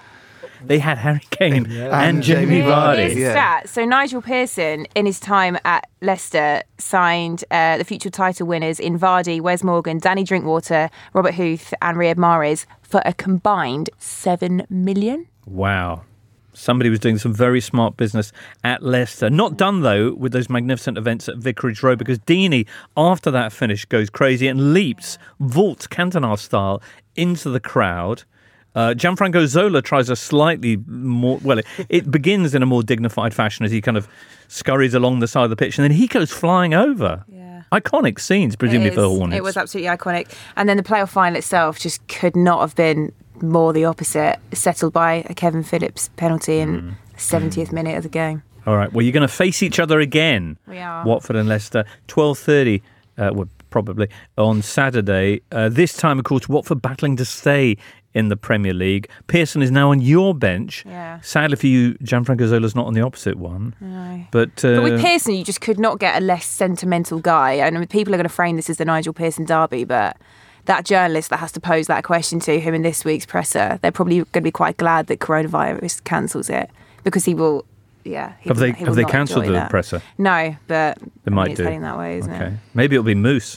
Speaker 1: They had Harry Kane and Jamie Vardy.
Speaker 5: Stat. So Nigel Pearson, in his time at Leicester, signed the future title winners in Vardy, Wes Morgan, Danny Drinkwater, Robert Huth and Riyad Mahrez for a combined $7 million.
Speaker 1: Wow. Somebody was doing some very smart business at Leicester. Not done, though, with those magnificent events at Vicarage Road, because Deeney, after that finish, goes crazy and leaps, vaults Cantona style into the crowd. Gianfranco Zola tries a slightly more... Well, it begins in a more dignified fashion as he kind of scurries along the side of the pitch, and then he goes flying over.
Speaker 5: Yeah.
Speaker 1: Iconic scenes, presumably, for Hornets.
Speaker 5: It was absolutely iconic. And then the playoff final itself just could not have been more the opposite, settled by a Kevin Phillips penalty in the 70th minute of the game.
Speaker 1: All right, well, you're going to face each other again.
Speaker 5: We are.
Speaker 1: Watford and Leicester, 12:30, probably, on Saturday. This time, of course, Watford battling to stay in the Premier League. Pearson is now on your bench.
Speaker 5: Yeah.
Speaker 1: Sadly for you, Gianfranco Zola's not on the opposite one.
Speaker 5: No.
Speaker 1: But
Speaker 5: with Pearson, you just could not get a less sentimental guy. I mean, people are going to frame this as the Nigel Pearson derby, but that journalist that has to pose that question to him in this week's presser, they're probably going to be quite glad that coronavirus cancels it, because he will... Yeah,
Speaker 1: have they cancelled the presser?
Speaker 5: No, but
Speaker 1: they might
Speaker 5: it's
Speaker 1: do.
Speaker 5: heading that way, isn't it?
Speaker 1: Maybe it'll be Moose.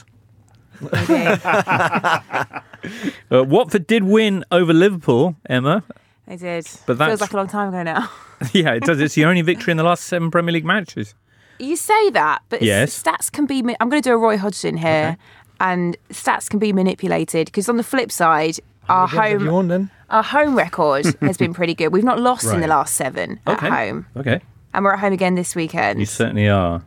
Speaker 1: Watford did win over Liverpool, Emma.
Speaker 5: They did.
Speaker 1: But
Speaker 5: feels like a long time ago now.
Speaker 1: Yeah, it does. It's the only victory in the last 7 Premier League matches.
Speaker 5: You say that, but
Speaker 1: yes.
Speaker 5: Stats can be... I'm going to do a Roy Hodgson here, and stats can be manipulated, because on the flip side, our home record has been pretty good. We've not lost in the last 7 at home.
Speaker 1: Okay.
Speaker 5: And we're at home again this weekend.
Speaker 1: You certainly are.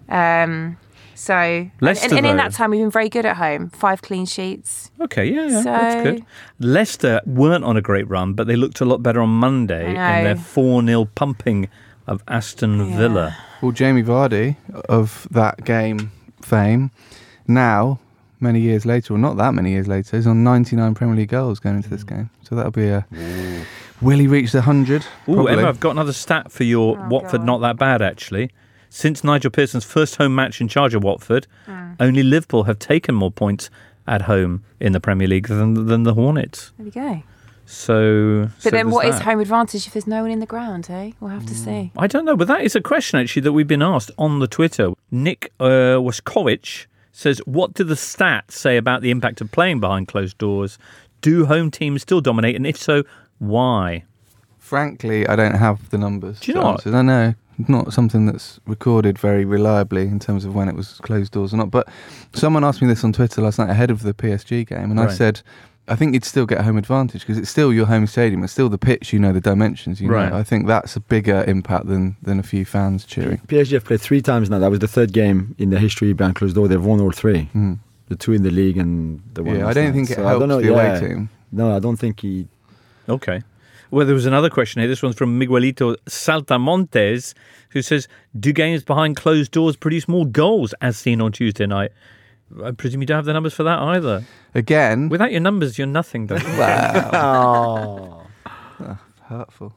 Speaker 5: So,
Speaker 1: Leicester,
Speaker 5: and in that time, we've been very good at home. 5 clean sheets.
Speaker 1: Okay, yeah, that's good. Leicester weren't on a great run, but they looked a lot better on Monday in their 4-0 pumping of Aston Villa.
Speaker 3: Well, Jamie Vardy, of that game fame, now, many years later, or not that many years later, is on 99 Premier League goals going into this game. So that'll be a... Will he reach the 100?
Speaker 1: Ooh, Emma, I've got another stat for your Watford. God. Not that bad, actually. Since Nigel Pearson's first home match in charge of Watford, only Liverpool have taken more points at home in the Premier League than the Hornets.
Speaker 5: There we go.
Speaker 1: But
Speaker 5: then what is home advantage if there's no one in the ground, eh? We'll have to see.
Speaker 1: I don't know, but that is a question, actually, that we've been asked on the Twitter. Nick Waskowicz says, what do the stats say about the impact of playing behind closed doors? Do home teams still dominate? And if so, why?
Speaker 3: Frankly, I don't have the numbers.
Speaker 1: Do you not?
Speaker 3: I know. Not something that's recorded very reliably in terms of when it was closed doors or not. But someone asked me this on Twitter last night ahead of the PSG game, and I said, I think you'd still get a home advantage because it's still your home stadium. It's still the pitch, you know, the dimensions, you know. I think that's a bigger impact than a few fans cheering.
Speaker 6: PSG have played 3 times now. That was the 3rd game in the history behind closed door. They've won all 3. The 2 in the league and the 1
Speaker 3: I don't think it helps the away team.
Speaker 6: No, I don't think he...
Speaker 1: Okay. Well, there was another question here. This one's from Miguelito Saltamontes, who says, do games behind closed doors produce more goals as seen on Tuesday night? I presume you don't have the numbers for that either.
Speaker 3: Again.
Speaker 1: Without your numbers, you're nothing, don't you?
Speaker 3: Wow. Hurtful.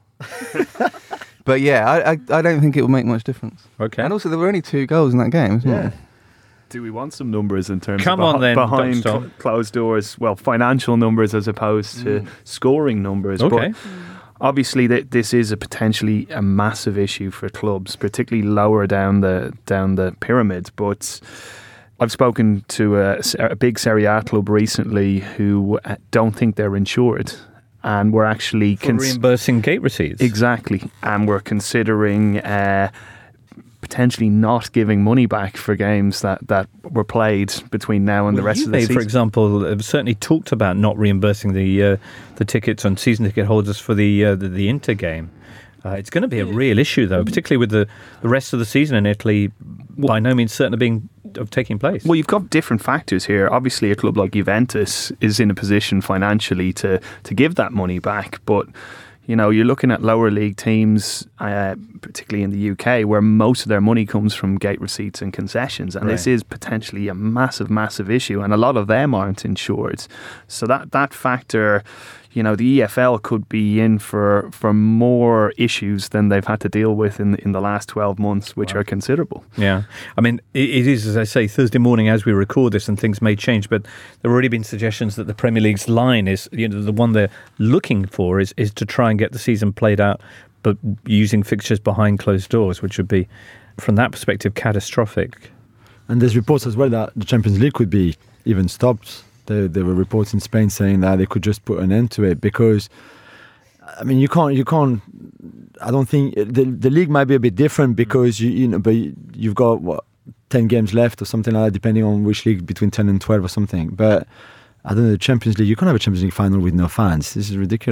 Speaker 3: But yeah, I don't think it will make much difference.
Speaker 1: Okay.
Speaker 3: And also, there were only 2 goals in that game, wasn't there?
Speaker 4: Do we want some numbers in terms
Speaker 1: of
Speaker 4: behind closed doors? Well, financial numbers as opposed to scoring numbers.
Speaker 1: Okay.
Speaker 4: But obviously, this is potentially a massive issue for clubs, particularly lower down the pyramid. But I've spoken to a big Serie A club recently who don't think they're insured. And we're actually...
Speaker 1: reimbursing gate receipts.
Speaker 4: Exactly. And we're considering... potentially not giving money back for games that were played between now and the rest of the season.
Speaker 1: For example, have certainly talked about not reimbursing the tickets on season ticket holders for the Inter game. It's going to be a real issue, though, particularly with the rest of the season in Italy by no means certain of taking place.
Speaker 4: Well, you've got different factors here. Obviously, a club like Juventus is in a position financially to give that money back, but... You know, you're looking at lower league teams, particularly in the UK, where most of their money comes from gate receipts and concessions. And this is potentially a massive, massive issue. And a lot of them aren't insured. So that factor, you know, the EFL could be in for more issues than they've had to deal with in the last 12 months, which are considerable.
Speaker 1: Yeah. I mean, it is, as I say, Thursday morning as we record this, and things may change, but there have already been suggestions that the Premier League's line is, you know, the one they're looking for is to try and get the season played out, but using fixtures behind closed doors, which would be, from that perspective, catastrophic.
Speaker 6: And there's reports as well that the Champions League could be even stopped. There were reports in Spain saying that they could just put an end to it because, I mean, you can't. I don't think the league might be a bit different because but you've got 10 games left or something like that, depending on which league, between 10 and 12 or something. But I don't know, the Champions League, you can't have a Champions League final with no fans. This is ridiculous.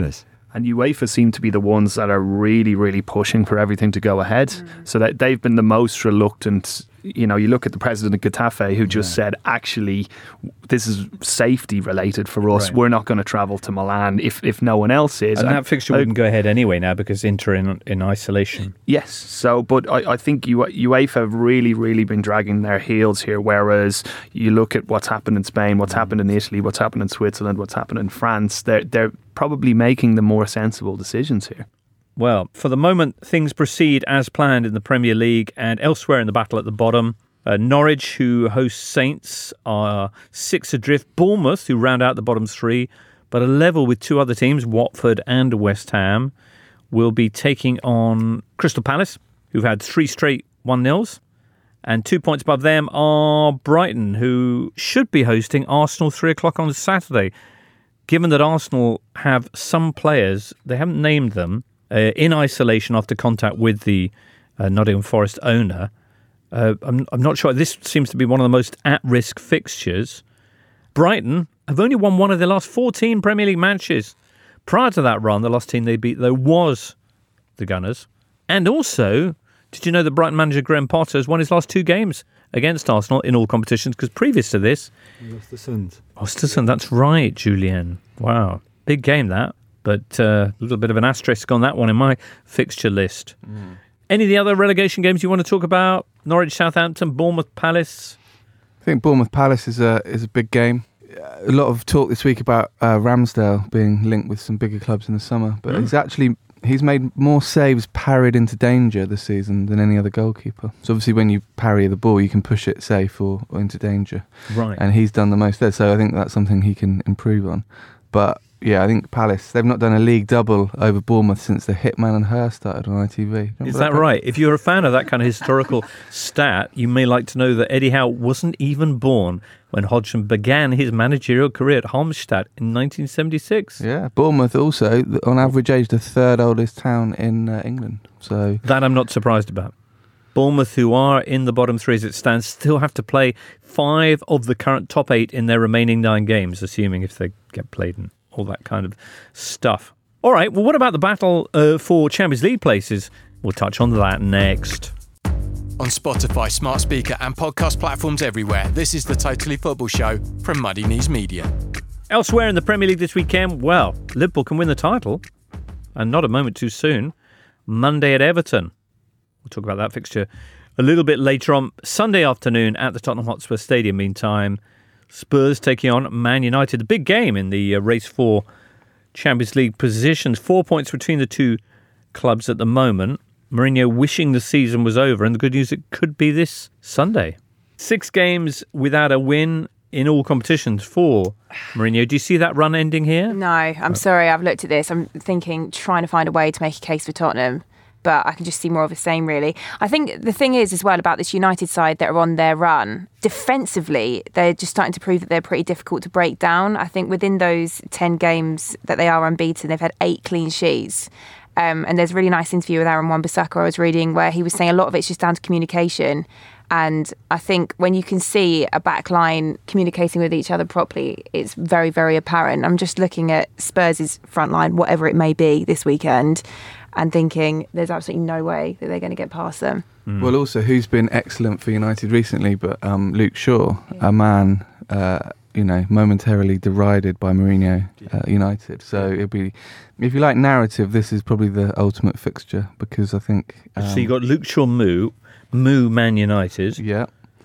Speaker 4: And UEFA seem to be the ones that are really, really pushing for everything to go ahead. So that they've been the most reluctant. You know, you look at the president of Getafe who just said, actually, this is safety related for us.
Speaker 1: Right.
Speaker 4: We're not going to travel to Milan if no one else is.
Speaker 1: And that fixture wouldn't go ahead anyway now because Inter in isolation.
Speaker 4: Yes. So, but I think UEFA have really, really been dragging their heels here. Whereas you look at what's happened in Spain, what's happened in Italy, what's happened in Switzerland, what's happened in France, they're probably making the more sensible decisions here.
Speaker 1: Well, for the moment, things proceed as planned in the Premier League and elsewhere in the battle at the bottom. Norwich, who host Saints, are 6 adrift. Bournemouth, who round out the bottom 3, but are level with 2 other teams, Watford and West Ham, will be taking on Crystal Palace, who've had 3 straight 1-0s. And 2 points above them are Brighton, who should be hosting Arsenal 3 o'clock on Saturday. Given that Arsenal have some players, they haven't named them, in isolation after contact with the Nottingham Forest owner. I'm not sure. This seems to be one of the most at-risk fixtures. Brighton have only won one of their last 14 Premier League matches. Prior to that run, the last team they beat, though, was the Gunners. And also, did you know that Brighton manager Graham Potter has won his last 2 games against Arsenal in all competitions? Because previous to this... Östersund, that's right, Julien. Wow. Big game, that. But a little bit of an asterisk on that one in my fixture list. Any of the other relegation games you want to talk about? Norwich, Southampton, Bournemouth, Palace?
Speaker 3: I think Bournemouth Palace is a big game. A lot of talk this week about Ramsdale being linked with some bigger clubs in the summer. But he's made more saves parried into danger this season than any other goalkeeper. So obviously when you parry the ball, you can push it safe or into danger.
Speaker 1: Right.
Speaker 3: And he's done the most there. So I think that's something he can improve on. But... yeah, I think Palace, they've not done a league double over Bournemouth since the Hitman and Her started on ITV.
Speaker 1: Is that right? If you're a fan of that kind of historical stat, you may like to know that Eddie Howe wasn't even born when Hodgson began his managerial career at Halmstad in 1976.
Speaker 3: Yeah, Bournemouth also, on average age, the 3rd oldest town in England. So
Speaker 1: that I'm not surprised about. Bournemouth, who are in the bottom 3 as it stands, still have to play 5 of the current top 8 in their remaining 9 games, assuming if they get played in. All that kind of stuff. All right, well, what about the battle for Champions League places? We'll touch on that next.
Speaker 7: On Spotify, smart speaker and podcast platforms everywhere, this is the Totally Football Show from Muddy Knees Media.
Speaker 1: Elsewhere in the Premier League this weekend, well, Liverpool can win the title, and not a moment too soon. Monday at Everton. We'll talk about that fixture a little bit later on. Sunday afternoon at the Tottenham Hotspur Stadium, meantime, Spurs taking on Man United. The big game in the race for Champions League positions. 4 points between the two clubs at the moment. Mourinho wishing the season was over, and the good news, it could be this Sunday. 6 games without a win in all competitions for Mourinho. Do you see that run ending here?
Speaker 5: No, I'm sorry. I've looked at this. I'm trying to find a way to make a case for Tottenham, but I can just see more of the same, really. I think the thing is as well about this United side that are on their run, defensively, they're just starting to prove that they're pretty difficult to break down. I think within those 10 games that they are unbeaten, they've had 8 clean sheets. And there's a really nice interview with Aaron Wan-Bissaka I was reading where he was saying a lot of it's just down to communication. And I think when you can see a back line communicating with each other properly, it's very, very apparent. I'm just looking at Spurs' front line, whatever it may be this weekend, and thinking there's absolutely no way that they're going to get past them.
Speaker 3: Well, also, who's been excellent for United recently, but Luke Shaw, a man, momentarily derided by Mourinho United. So it'll be, if you like narrative, this is probably the ultimate fixture because I think...
Speaker 1: so you got Luke Shaw, Moo Man United.
Speaker 3: Yeah,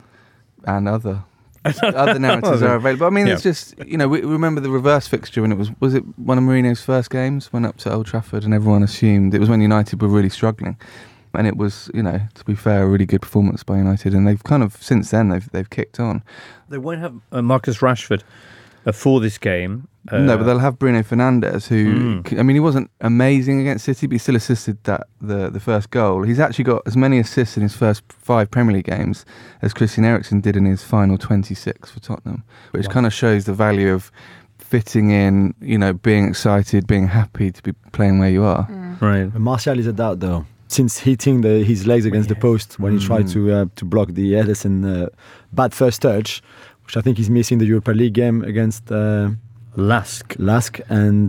Speaker 3: and other narratives are available. I mean, it's just, we remember the reverse fixture when it was it one of Mourinho's first games, went up to Old Trafford and everyone assumed it was when United were really struggling. And it was, to be fair, a really good performance by United. And they've kind of, since then, they've kicked on.
Speaker 1: They won't have Marcus Rashford for this game.
Speaker 3: No, but they'll have Bruno Fernandes, who, he wasn't amazing against City, but he still assisted the first goal. He's actually got as many assists in his first 5 Premier League games as Christian Eriksen did in his final 26 for Tottenham, which kind of shows the value of fitting in, being excited, being happy to be playing where you are.
Speaker 1: Right.
Speaker 6: Martial is a doubt, though. Since hitting his legs against the post when he tried to block the Ederson bad first touch, which I think he's missing the Europa League game against Lask,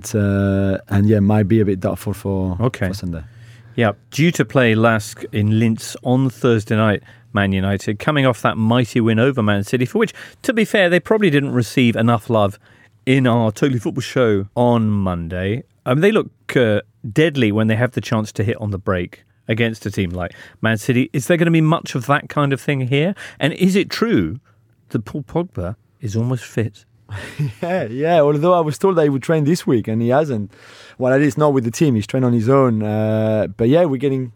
Speaker 6: and yeah, might be a bit doubtful for Sunday.
Speaker 1: Yeah, due to play Lask in Linz on Thursday night, Man United, coming off that mighty win over Man City, for which, to be fair, they probably didn't receive enough love in our Totally Football show on Monday. They look deadly when they have the chance to hit on the break against a team like Man City. Is there going to be much of that kind of thing here? And is it true that Paul Pogba is almost fit?
Speaker 6: Yeah. Although I was told that he would train this week, and he hasn't. Well, at least not with the team. He's trained on his own. But yeah, we're getting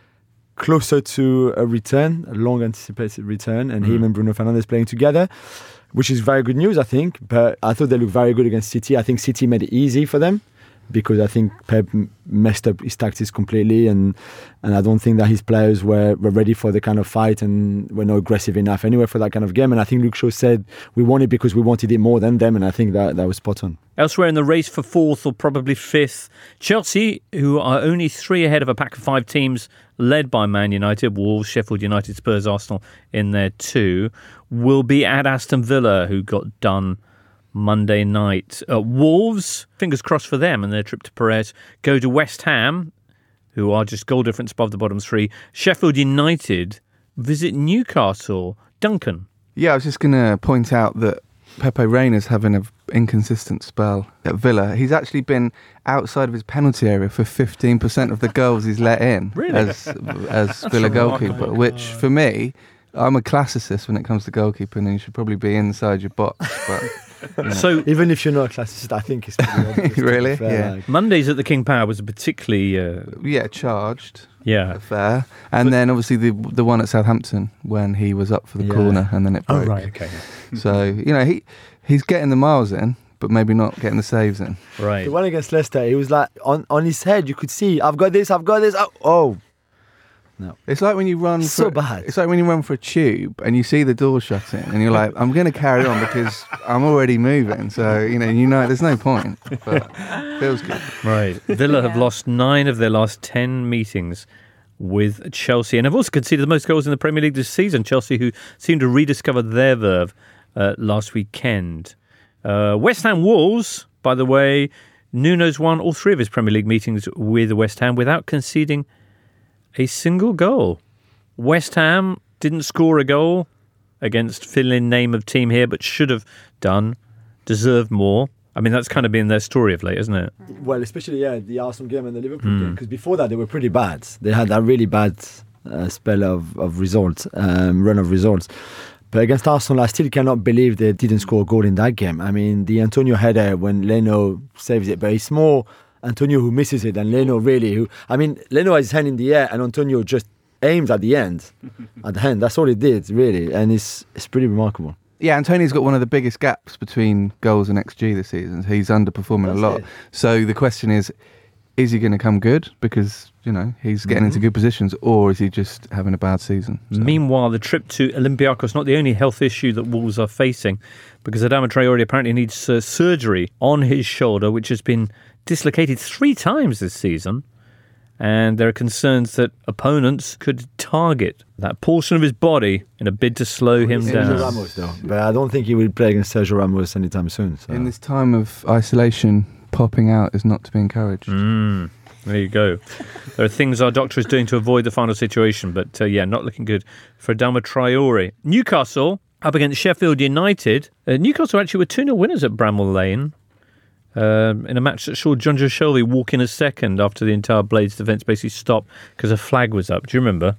Speaker 6: closer to a return, a long-anticipated return, and him and Bruno Fernandes playing together, which is very good news, I think. But I thought they looked very good against City. I think City made it easy for them, because I think Pep messed up his tactics completely, and I don't think that his players were ready for the kind of fight and were not aggressive enough anyway for that kind of game. And I think Luke Shaw said we won it because we wanted it more than them, and I think that was spot on.
Speaker 1: Elsewhere in the race for fourth or probably fifth, Chelsea, who are only 3 ahead of a pack of 5 teams led by Man United, Wolves, Sheffield United, Spurs, Arsenal in there too, will be at Aston Villa, who got done Monday night. Wolves, fingers crossed for them and their trip to Perez, go to West Ham, who are just goal difference above the bottom 3. Sheffield United visit Newcastle. Duncan.
Speaker 3: Yeah, I was just going to point out that Pepe Reina's having an inconsistent spell at Villa. He's actually been outside of his penalty area for 15% of the goals he's let in as Villa goalkeeper, which for me, I'm a classicist when it comes to goalkeeping, and you should probably be inside your box. But
Speaker 6: so even if you're not a classicist, I think it's pretty obvious.
Speaker 3: Really?
Speaker 6: Yeah.
Speaker 1: Mondays at the King Power was a particularly
Speaker 3: charged.
Speaker 1: Yeah,
Speaker 3: affair. And then obviously the one at Southampton when he was up for the corner and then it broke.
Speaker 1: Oh right, okay.
Speaker 3: So he's getting the miles in, but maybe not getting the saves in.
Speaker 1: Right.
Speaker 6: The one against Leicester, he was like on his head. You could see, I've got this. Oh. No.
Speaker 3: It's like when you run
Speaker 6: so bad.
Speaker 3: It's like when you run for a tube and you see the door shutting and you're like, I'm going to carry on because I'm already moving. So, you know there's no point. But feels good.
Speaker 1: Right. Villa have lost 9 of their last 10 meetings with Chelsea, and have also conceded the most goals in the Premier League this season. Chelsea, who seemed to rediscover their verve last weekend. West Ham Wolves, by the way, Nuno's won all 3 of his Premier League meetings with West Ham without conceding a single goal. West Ham didn't score a goal against fill-in name of team here, but should have done, deserved more. I mean, that's kind of been their story of late, isn't it?
Speaker 6: Well, especially, the Arsenal game and the Liverpool game, because before that they were pretty bad. They had that really bad spell of results, run of results. But against Arsenal, I still cannot believe they didn't score a goal in that game. I mean, the Antonio header when Leno saves it, but it's more Antonio who misses it than Leno really. Leno has his hand in the air and Antonio just aims at the end. At the hand, that's all he did, really. And it's pretty remarkable.
Speaker 3: Yeah, Antonio's got one of the biggest gaps between goals and XG this season. He's underperforming a lot. So the question is he going to come good because, he's getting into good positions, or is he just having a bad season? So.
Speaker 1: Meanwhile, the trip to Olympiacos, not the only health issue that Wolves are facing, because Adama Traore apparently needs surgery on his shoulder, which has been dislocated 3 times this season. And there are concerns that opponents could target that portion of his body in a bid to slow him down.
Speaker 6: Sergio Ramos, though. But I don't think he will play against Sergio Ramos anytime soon. So.
Speaker 3: In this time of isolation, popping out is not to be encouraged.
Speaker 1: There you go. There are things our doctor is doing to avoid the final situation, but not looking good for Adama Traore. Newcastle up against Sheffield United. Newcastle actually were 2-0 winners at Bramall Lane. In a match that saw John Joe Shelby walk in a second after the entire Blades defence basically stopped because a flag was up. Do you remember?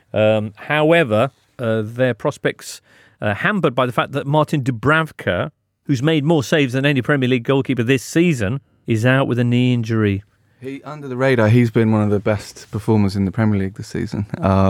Speaker 1: However, their prospects hampered by the fact that Martin Dubravka, who's made more saves than any Premier League goalkeeper this season, is out with a knee injury.
Speaker 3: Under the radar, he's been one of the best performers in the Premier League this season.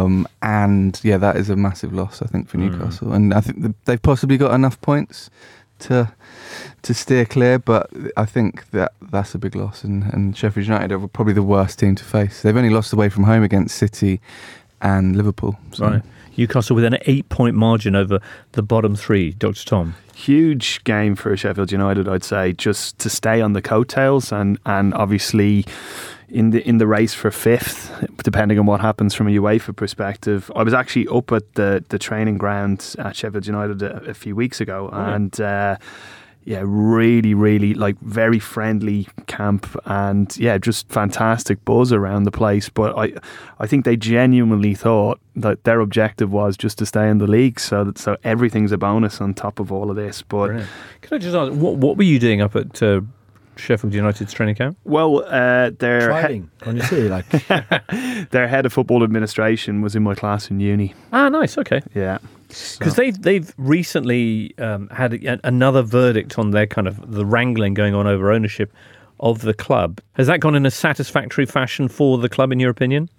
Speaker 3: That is a massive loss, I think, for Newcastle. And I think they've possibly got enough points to steer clear, but I think that's a big loss, and Sheffield United are probably the worst team to face. They've only lost away from home against City and Liverpool. So.
Speaker 1: Right. Newcastle with an 8-point margin over the bottom 3. Dr. Tom.
Speaker 4: Huge game for Sheffield United, I'd say, just to stay on the coattails and obviously in the race for 5th, depending on what happens from a UEFA perspective. I was actually up at the training ground at Sheffield United a few weeks ago, and yeah, really, really like very friendly camp, and yeah, just fantastic buzz around the place. But I think they genuinely thought that their objective was just to stay in the league, so everything's a bonus on top of all of this. But
Speaker 1: brilliant. Can I just ask, what were you doing up at Sheffield United's training camp?
Speaker 4: Well,
Speaker 6: Can you see, like
Speaker 4: their head of football administration was in my class in uni.
Speaker 1: Ah, nice. Okay.
Speaker 4: Yeah.
Speaker 1: Because they've recently had another verdict on their kind of the wrangling going on over ownership of the club. Has that gone in a satisfactory fashion for the club, in your opinion?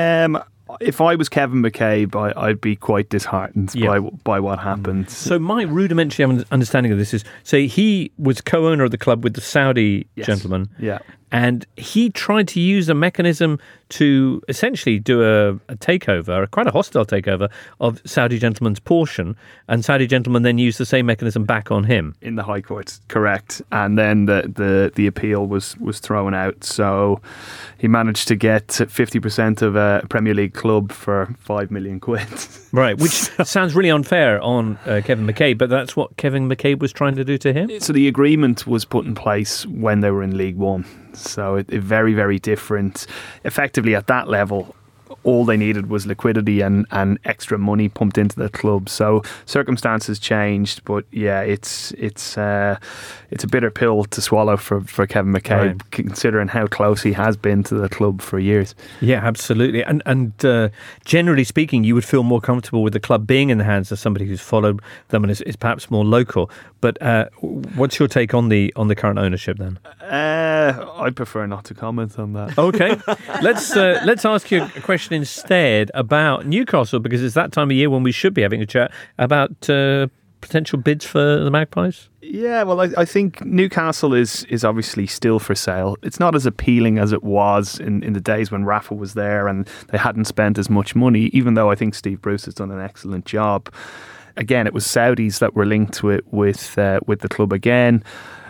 Speaker 4: If I was Kevin McCabe, I'd be quite disheartened by what happened.
Speaker 1: So my rudimentary understanding of this is, say he was co-owner of the club with the Saudi gentleman.
Speaker 4: Yeah.
Speaker 1: And he tried to use a mechanism to essentially do a takeover, quite a hostile takeover of Saudi gentleman's portion, and Saudi gentleman then used the same mechanism back on him.
Speaker 4: In the High Court, correct. And then the appeal was thrown out. So he managed to get 50% of a Premier League club for 5 million quid.
Speaker 1: Right, which sounds really unfair on Kevin McCabe, but that's what Kevin McCabe was trying to do to him?
Speaker 4: So the agreement was put in place when they were in League One. So it very, very different. Effectively, at that level, all they needed was liquidity and extra money pumped into the club. So circumstances changed, but yeah, it's a bitter pill to swallow for Kevin McCabe, right, considering how close he has been to the club for years.
Speaker 1: Yeah, absolutely. And generally speaking, you would feel more comfortable with the club being in the hands of somebody who's followed them and is perhaps more local. But what's your take on the current ownership then?
Speaker 4: I prefer not to comment on that.
Speaker 1: Okay, let's ask you a question instead about Newcastle, because it's that time of year when we should be having a chat about potential bids for the Magpies.
Speaker 4: Yeah, well, I think Newcastle is obviously still for sale. It's not as appealing as it was in the days when Rafa was there and they hadn't spent as much money, even though I think Steve Bruce has done an excellent job. Again, it was Saudis that were linked to it with the club again.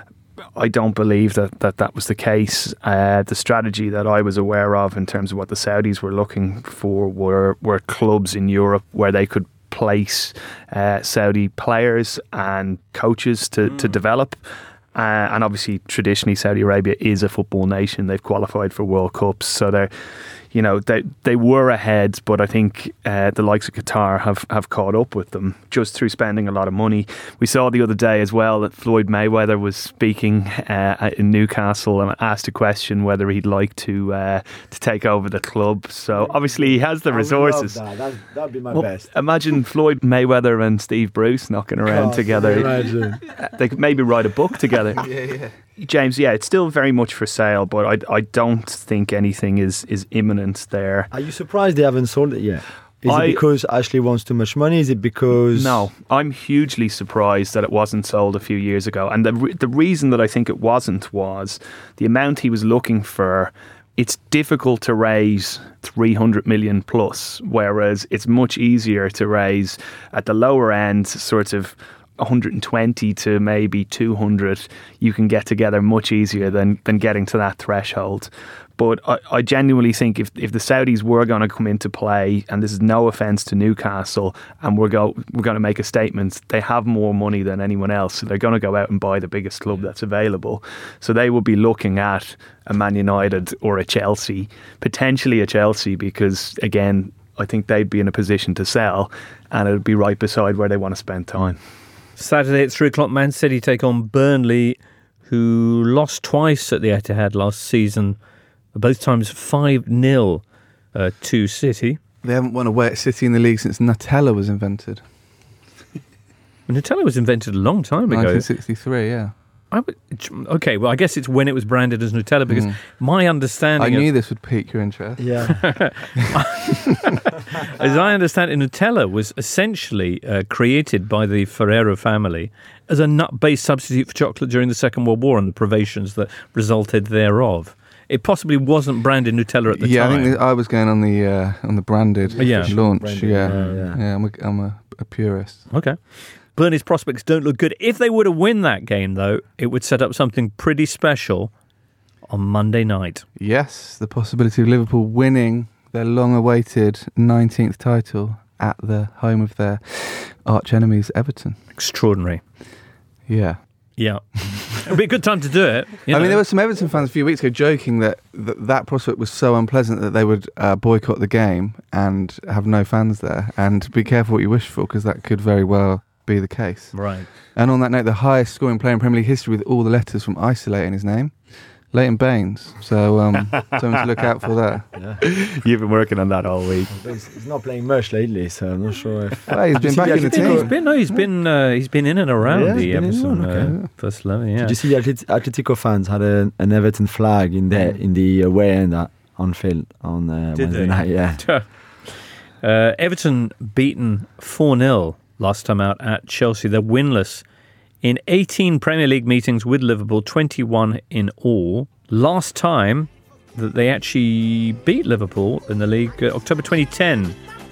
Speaker 4: I don't believe that was the case. The strategy that I was aware of in terms of what the Saudis were looking for were clubs in Europe where they could place Saudi players and coaches to develop. And obviously, traditionally, Saudi Arabia is a football nation. They've qualified for World Cups, so they were ahead. But I think the likes of Qatar have caught up with them just through spending a lot of money. We saw the other day as well that Floyd Mayweather was speaking in Newcastle and asked a question whether he'd like to take over the club. So obviously, he has the resources.
Speaker 6: That'd be my best.
Speaker 4: Imagine Floyd Mayweather and Steve Bruce knocking around together. They could maybe write a book together.
Speaker 6: Yeah.
Speaker 4: James, yeah, it's still very much for sale, but I don't think anything is imminent there.
Speaker 6: Are you surprised they haven't sold it yet? Is it because Ashley wants too much money? Is it because...
Speaker 4: No, I'm hugely surprised that it wasn't sold a few years ago. And the reason that I think it wasn't was the amount he was looking for. It's difficult to raise 300 million plus, whereas it's much easier to raise at the lower end, sort of 120 to maybe 200. You can get together much easier than getting to that threshold. But I genuinely think if the Saudis were going to come into play, and this is no offence to Newcastle, and we're going to make a statement, they have more money than anyone else, so they're going to go out and buy the biggest club that's available. So they will be looking at a Man United or a Chelsea, potentially a Chelsea, because again, I think they'd be in a position to sell, and it would be right beside where they want to spend time.
Speaker 1: Saturday at 3 o'clock, Man City take on Burnley, who lost twice at the Etihad last season. Both times 5-0 to City.
Speaker 3: They haven't won away at City in the league since Nutella was invented.
Speaker 1: Nutella was invented a long time ago.
Speaker 3: 1963, yeah.
Speaker 1: Okay, well, I guess it's when it was branded as Nutella, because my understanding...
Speaker 3: I knew this would pique your interest.
Speaker 6: Yeah.
Speaker 1: As I understand it, Nutella was essentially created by the Ferrero family as a nut-based substitute for chocolate during the Second World War and the privations that resulted therereof. It possibly wasn't branded Nutella at the time.
Speaker 3: Yeah, I think I was going on the branded launch.
Speaker 6: Branded,
Speaker 3: yeah. I'm a purist.
Speaker 1: Okay. Burnley's prospects don't look good. If they were to win that game, though, it would set up something pretty special on Monday night.
Speaker 3: Yes, the possibility of Liverpool winning their long-awaited 19th title at the home of their arch-enemies, Everton.
Speaker 1: Extraordinary.
Speaker 3: Yeah.
Speaker 1: Yeah. It'll be a good time to do it.
Speaker 3: I mean, there were some Everton fans a few weeks ago joking that prospect was so unpleasant that they would boycott the game and have no fans there. And be careful what you wish for, because that could very well be the case.
Speaker 1: Right.
Speaker 3: And on that note, the highest scoring player in Premier League history with all the letters from Isolate in his name, Leighton Baines. So something to look out for there.
Speaker 4: Yeah. You've been working on that all week.
Speaker 6: He's not playing much lately, so I'm not sure if...
Speaker 3: Well, he's been back in the team.
Speaker 1: He's been in and around the Everton first 11. Yeah.
Speaker 6: Did you see Atletico fans had an Everton flag in the away end on field on Wednesday night? Yeah.
Speaker 1: Everton beaten 4-0 last time out at Chelsea. They're winless in 18 Premier League meetings with Liverpool, 21 in all. Last time that they actually beat Liverpool in the league, October 2010.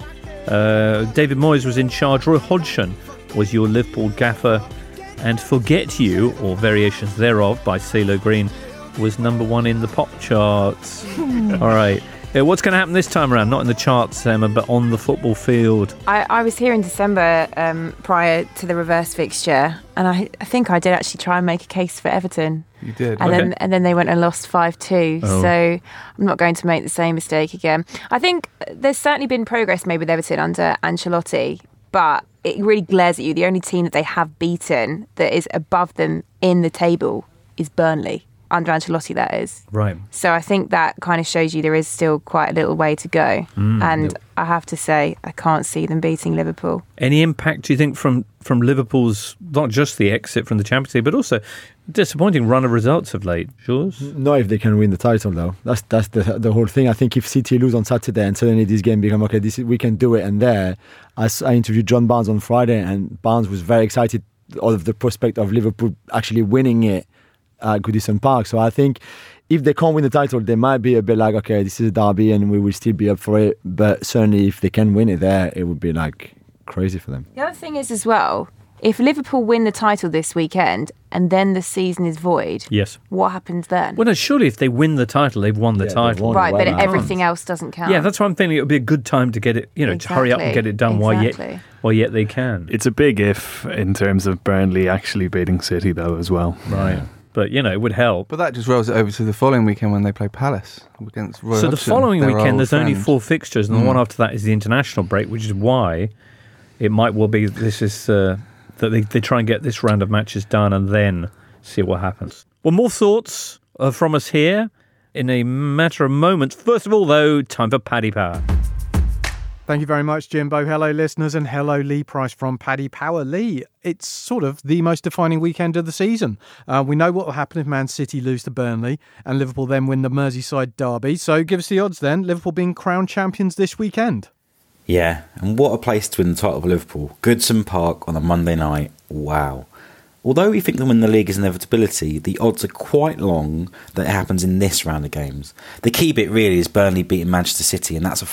Speaker 1: David Moyes was in charge. Roy Hodgson was your Liverpool gaffer. And Forget You, or variations thereof, by CeeLo Green, was number 1 in the pop charts. All right. What's going to happen this time around? Not in the charts, Emma, but on the football field.
Speaker 5: I was here in December prior to the reverse fixture, and I think I did actually try and make a case for Everton.
Speaker 3: You did.
Speaker 5: And then they went and lost 5-2.
Speaker 1: Oh.
Speaker 5: So I'm not going to make the same mistake again. I think there's certainly been progress made with Everton under Ancelotti, but it really glares at you. The only team that they have beaten that is above them in the table is Burnley. Under Ancelotti, that is.
Speaker 1: Right.
Speaker 5: So I think that kind of shows you there is still quite a little way to go. And I have to say, I can't see them beating Liverpool.
Speaker 1: Any impact, do you think, from Liverpool's, not just the exit from the Champions League, but also disappointing run of results of late, Jules?
Speaker 6: Not if they can win the title, though. That's the whole thing. I think if City lose on Saturday and suddenly this game become, okay, we can do it, and there, I interviewed John Barnes on Friday, and Barnes was very excited of the prospect of Liverpool actually winning it at Goodison Park. So I think if they can't win the title, they might be a bit like, okay, this is a derby and we will still be up for it. But certainly if they can win it there, it would be like crazy for them.
Speaker 5: The other thing is as well, if Liverpool win the title this weekend and then the season is void,
Speaker 1: yes,
Speaker 5: what happens then?
Speaker 1: Well, no, surely if they win the title, they've won the title.
Speaker 5: Right, but everything else doesn't count.
Speaker 1: Yeah, that's why I'm thinking it would be a good time to get it, to hurry up and get it done while yet they can.
Speaker 4: It's a big if in terms of Burnley actually beating City, though, as well.
Speaker 1: Right. But, it would help.
Speaker 3: But that just rolls it over to the following weekend when they play Palace against Roy
Speaker 1: So
Speaker 3: Hodgson,
Speaker 1: the following weekend, there's only 4 fixtures, and the one
Speaker 3: Mm.
Speaker 1: after that is the international break, which is why it might well be this is that they try and get this round of matches done and then see what happens. Well, more thoughts from us here in a matter of moments. First of all, though, time for Paddy Power.
Speaker 12: Thank you very much, Jimbo. Hello, listeners, and hello, Lee Price from Paddy Power. Lee, it's sort of the most defining weekend of the season. We know what will happen if Man City lose to Burnley and Liverpool then win the Merseyside derby. So give us the odds then, Liverpool being crowned champions this weekend.
Speaker 14: Yeah, and what a place to win the title of Liverpool. Goodison Park on a Monday night. Wow. Although we think they'll win the league is an inevitability, the odds are quite long that it happens in this round of games. The key bit really is Burnley beating Manchester City, and that's a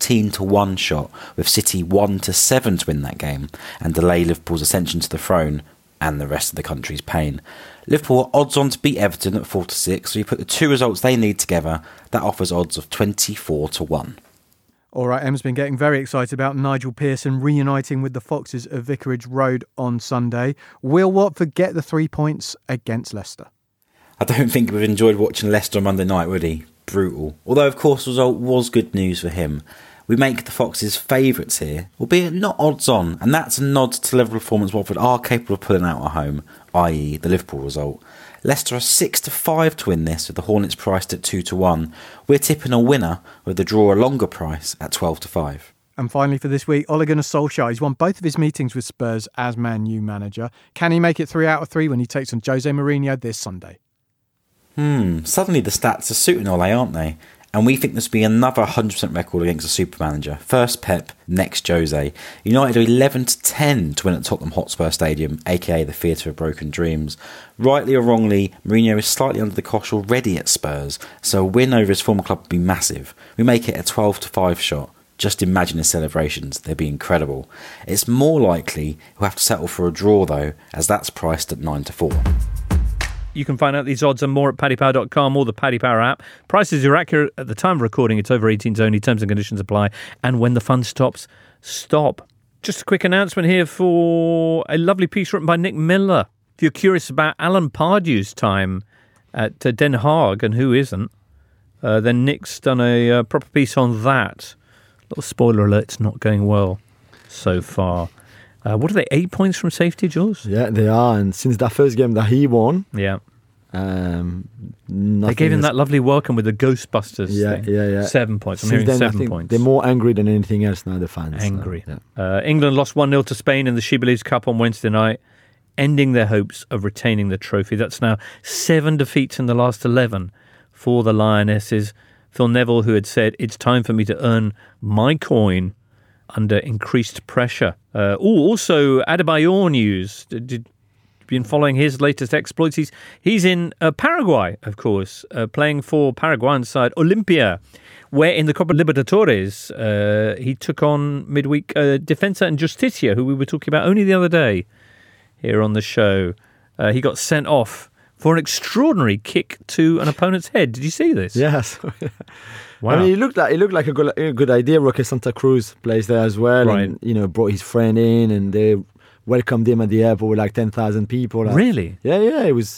Speaker 14: 14-1 shot, with City 1-7 to win that game and delay Liverpool's ascension to the throne and the rest of the country's pain. Liverpool are odds on to beat Everton at 4-6, so you put the two results they need together, that offers odds of 24-1.
Speaker 12: All right, Em's been getting very excited about Nigel Pearson reuniting with the Foxes of Vicarage Road on Sunday. Will Watford get the 3 points against Leicester?
Speaker 14: I don't think we've enjoyed watching Leicester on Monday night, would he? Brutal. Although, of course, the result was good news for him. We make the Foxes favourites here, albeit not odds on, and that's a nod to the level of performance Watford are capable of pulling out at home, i.e. the Liverpool result. Leicester are 6-5 to win this, with the Hornets priced at 2-1. We're tipping a winner with the draw a longer price at 12-5.
Speaker 12: And finally for this week, Ole Gunnar Solskjaer. He's won both of his meetings with Spurs as Man U manager. Can he make it 3 out of 3 when he takes on Jose Mourinho this Sunday?
Speaker 14: Suddenly the stats are suiting Ole, aren't they? And we think this will be another 100% record against a super manager. First Pep, next Jose. United are 11-10 to win at Tottenham Hotspur Stadium, aka the Theatre of Broken Dreams. Rightly or wrongly, Mourinho is slightly under the cosh already at Spurs, so a win over his former club would be massive. We make it a 12-5 shot. Just imagine his celebrations, they'd be incredible. It's more likely he'll have to settle for a draw though, as that's priced at 9-4.
Speaker 1: You can find out these odds and more at paddypower.com or the Paddy Power app. Prices are accurate at the time of recording. It's over 18s only. Terms and conditions apply. And when the fun stops, stop. Just a quick announcement here for a lovely piece written by Nick Miller. If you're curious about Alan Pardew's time at Den Haag, and who isn't, then Nick's done a proper piece on that. Little spoiler alert, it's not going well so far. What are they, 8 points from safety, Jules?
Speaker 6: Yeah, they are. And since that first game that he won,
Speaker 1: they gave him that lovely welcome with the Ghostbusters thing.
Speaker 6: Yeah.
Speaker 1: 7 points. I'm
Speaker 6: Since
Speaker 1: hearing
Speaker 6: then,
Speaker 1: 7 points.
Speaker 6: They're more angry than anything else now, the fans.
Speaker 1: Angry.
Speaker 6: So, yeah.
Speaker 1: England lost 1-0 to Spain in the She Believes Cup on Wednesday night, ending their hopes of retaining the trophy. That's now 7 defeats in the last 11 for the Lionesses. Phil Neville, who had said, it's time for me to earn my coin under increased pressure. Also, Adebayor news. Did been following his latest exploits. He's in Paraguay, of course, playing for Paraguayan side Olimpia, where in the Copa Libertadores he took on midweek Defensa and Justicia, who we were talking about only the other day here on the show. He got sent off for an extraordinary kick to an opponent's head. Did you see this?
Speaker 6: Yes.
Speaker 1: Wow.
Speaker 6: I mean, it looked like a good idea. Roque Santa Cruz plays there as well,
Speaker 1: right.
Speaker 6: And brought his friend in, and they welcomed him at the airport with like 10,000 people.
Speaker 1: Really?
Speaker 6: Yeah. It was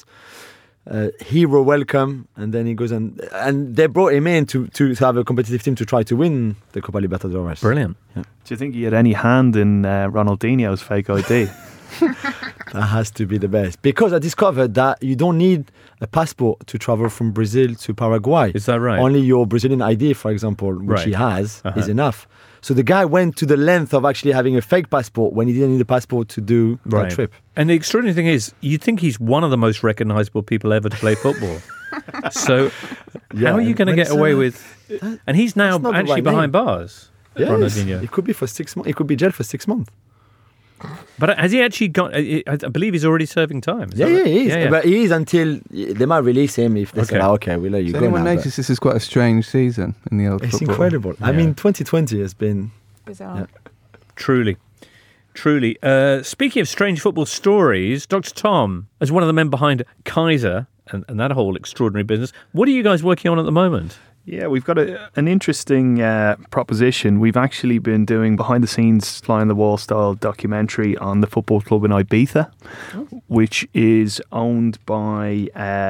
Speaker 6: a hero welcome, and then he goes and they brought him in to have a competitive team to try to win the Copa Libertadores.
Speaker 1: Brilliant.
Speaker 6: Yeah.
Speaker 4: Do you think he had any hand in Ronaldinho's fake ID?
Speaker 6: That has to be the best, because I discovered that you don't need a passport to travel from Brazil to Paraguay.
Speaker 1: Is that right?
Speaker 6: Only your Brazilian ID, for example, which he has, is enough. So the guy went to the length of actually having a fake passport when he didn't need a passport to do that trip.
Speaker 1: And the extraordinary thing is, you think he's one of the most recognisable people ever to play football. So how are you going to get away with... And he's now actually behind bars.
Speaker 6: Yes,
Speaker 1: Ronaldinho.
Speaker 6: it could be for 6 months. It could be jailed for 6 months.
Speaker 1: But has he actually got... I believe he's already serving time.
Speaker 6: He is. Yeah. But he is until... They might release him if they say, we'll let you go now.
Speaker 3: Anyone notice this is quite a strange season in the old
Speaker 6: It's
Speaker 3: football?
Speaker 6: incredible. Yeah. I mean, 2020 has been...
Speaker 5: bizarre.
Speaker 1: Yeah. Truly. Speaking of strange football stories, Dr. Tom, as one of the men behind Kaiser and that whole extraordinary business, what are you guys working on at the moment?
Speaker 4: Yeah, we've got an interesting proposition. We've actually been doing behind-the-scenes, fly-on-the-wall style documentary on the football club in Ibiza, which is owned by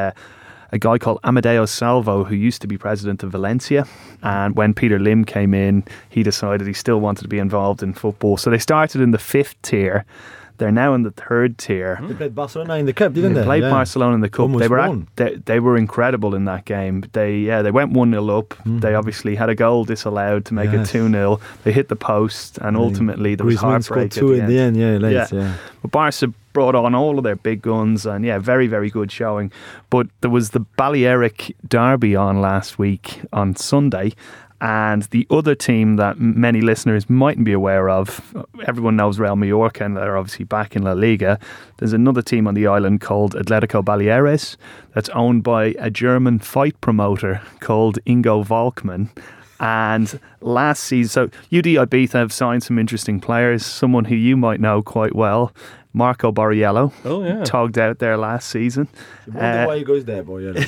Speaker 4: a guy called Amadeo Salvo, who used to be president of Valencia. And when Peter Lim came in, he decided he still wanted to be involved in football. So they started in the 5th tier. They're now in the 3rd tier.
Speaker 6: They played Barcelona in the cup, didn't they?
Speaker 4: They played Barcelona in the cup.
Speaker 6: Almost
Speaker 4: They were incredible in that game. They went 1-0 up. They obviously had a goal disallowed to make it 2-0. They hit the post, and ultimately there was heartbreak
Speaker 6: scored 2 at the end.
Speaker 4: But Barca brought on all of their big guns, and very, very good showing. But there was the Balearic derby on last week on Sunday. And the other team that many listeners mightn't be aware of, everyone knows Real Mallorca, and they're obviously back in La Liga. There's another team on the island called Atletico Baleares that's owned by a German fight promoter called Ingo Volkmann. And last season, so UD Ibiza have signed some interesting players, someone who you might know quite well, Marco Borriello, togged out there last season.
Speaker 6: I wonder why he goes there, Borriello.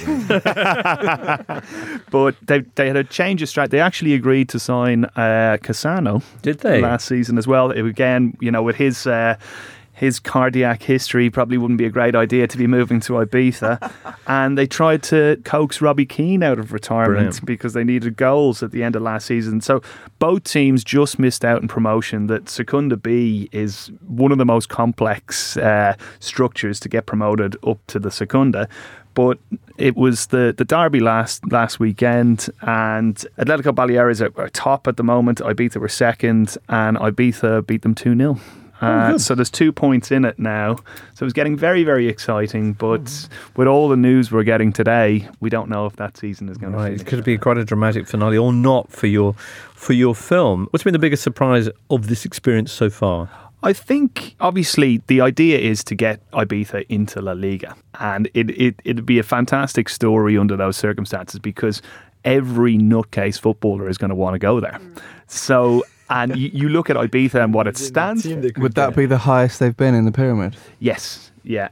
Speaker 4: But they had a change of strategy. They actually agreed to sign Cassano.
Speaker 1: Did they?
Speaker 4: Last season as well. Again, with his cardiac history, probably wouldn't be a great idea to be moving to Ibiza. And they tried to coax Robbie Keane out of retirement because they needed goals at the end of last season. So both teams just missed out in promotion. That Secunda B is one of the most complex structures to get promoted up to the Secunda. But it was the derby last weekend, and Atletico Baleares are top at the moment. Ibiza were second, and Ibiza beat them 2-0. So there's 2 points in it now. So it's getting very, very exciting. But with all the news we're getting today, we don't know if that season is going to finish.
Speaker 1: It could be quite a dramatic finale or not for your film. What's been the biggest surprise of this experience so far?
Speaker 4: I think, obviously, the idea is to get Ibiza into La Liga. And it'd be a fantastic story under those circumstances, because every nutcase footballer is going to want to go there. So... And you look at Ibiza and what it stands for.
Speaker 3: Would that be the highest they've been in the pyramid?
Speaker 4: Yes. Yeah.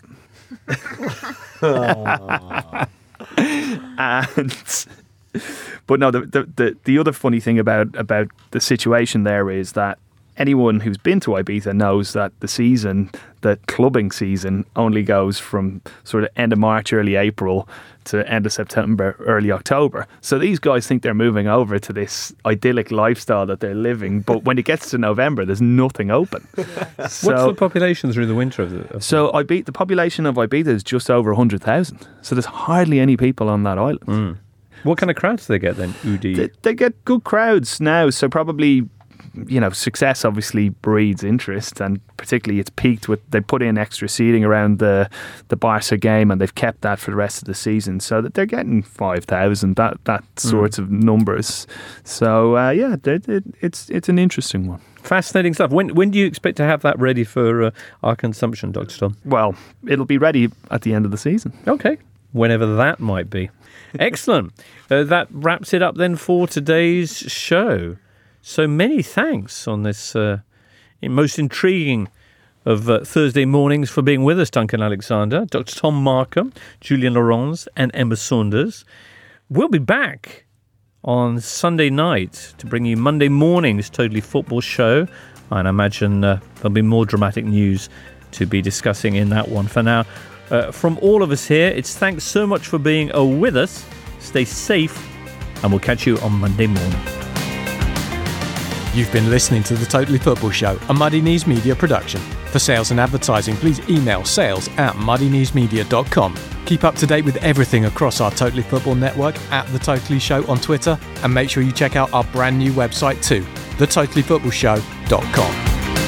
Speaker 4: But no, the other funny thing about the situation there is that anyone who's been to Ibiza knows that the clubbing season only goes from sort of end of March, early April to end of September, early October. So these guys think they're moving over to this idyllic lifestyle that they're living, but when it gets to November, there's nothing open.
Speaker 1: What's the population through the winter?
Speaker 4: The population of Ibiza is just over 100,000. So there's hardly any people on that island.
Speaker 1: Mm. What kind of crowds do they get then, Udi?
Speaker 4: They get good crowds now, so probably, success obviously breeds interest, and particularly it's peaked with, they put in extra seating around the Barca game, and they've kept that for the rest of the season, so that they're getting 5,000, that sorts of numbers. So it's an interesting one.
Speaker 1: Fascinating stuff. When do you expect to have that ready for our consumption, Dr. Tom?
Speaker 4: Well, it'll be ready at the end of the season.
Speaker 1: Okay, whenever that might be. Excellent. That wraps it up then for today's show. So many thanks on this most intriguing of Thursday mornings for being with us, Duncan Alexander, Dr. Tom Markham, Julian Laurens and Emma Saunders. We'll be back on Sunday night to bring you Monday morning's Totally Football show. And I imagine there'll be more dramatic news to be discussing in that one. For now, from all of us here, it's thanks so much for being with us. Stay safe, and we'll catch you on Monday morning.
Speaker 12: You've been listening to The Totally Football Show, a Muddy Knees Media production. For sales and advertising, please email sales@muddykneesmedia.com. Keep up to date with everything across our Totally Football network at The Totally Show on Twitter, and make sure you check out our brand new website too, thetotallyfootballshow.com.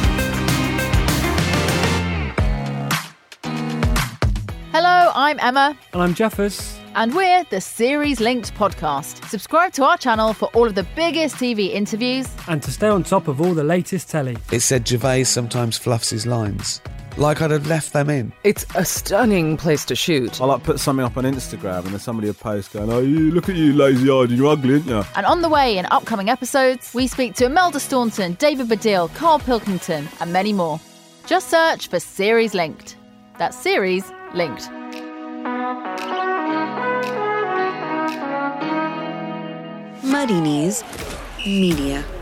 Speaker 15: Hello, I'm Emma.
Speaker 16: And I'm Jeffers.
Speaker 15: And we're the Series Linked podcast. Subscribe to our channel for all of the biggest TV interviews.
Speaker 16: And to stay on top of all the latest telly.
Speaker 17: It said Gervais sometimes fluffs his lines. Like I'd have left them in.
Speaker 18: It's a stunning place to shoot.
Speaker 19: I put something up on Instagram and then somebody would post going, "Oh, you look at you, lazy-eyed, you're ugly, aren't you?"
Speaker 15: And on the way in upcoming episodes, we speak to Imelda Staunton, David Baddiel, Carl Pilkington, and many more. Just search for Series Linked. That's Series Linked.
Speaker 2: Muddy Knees Media.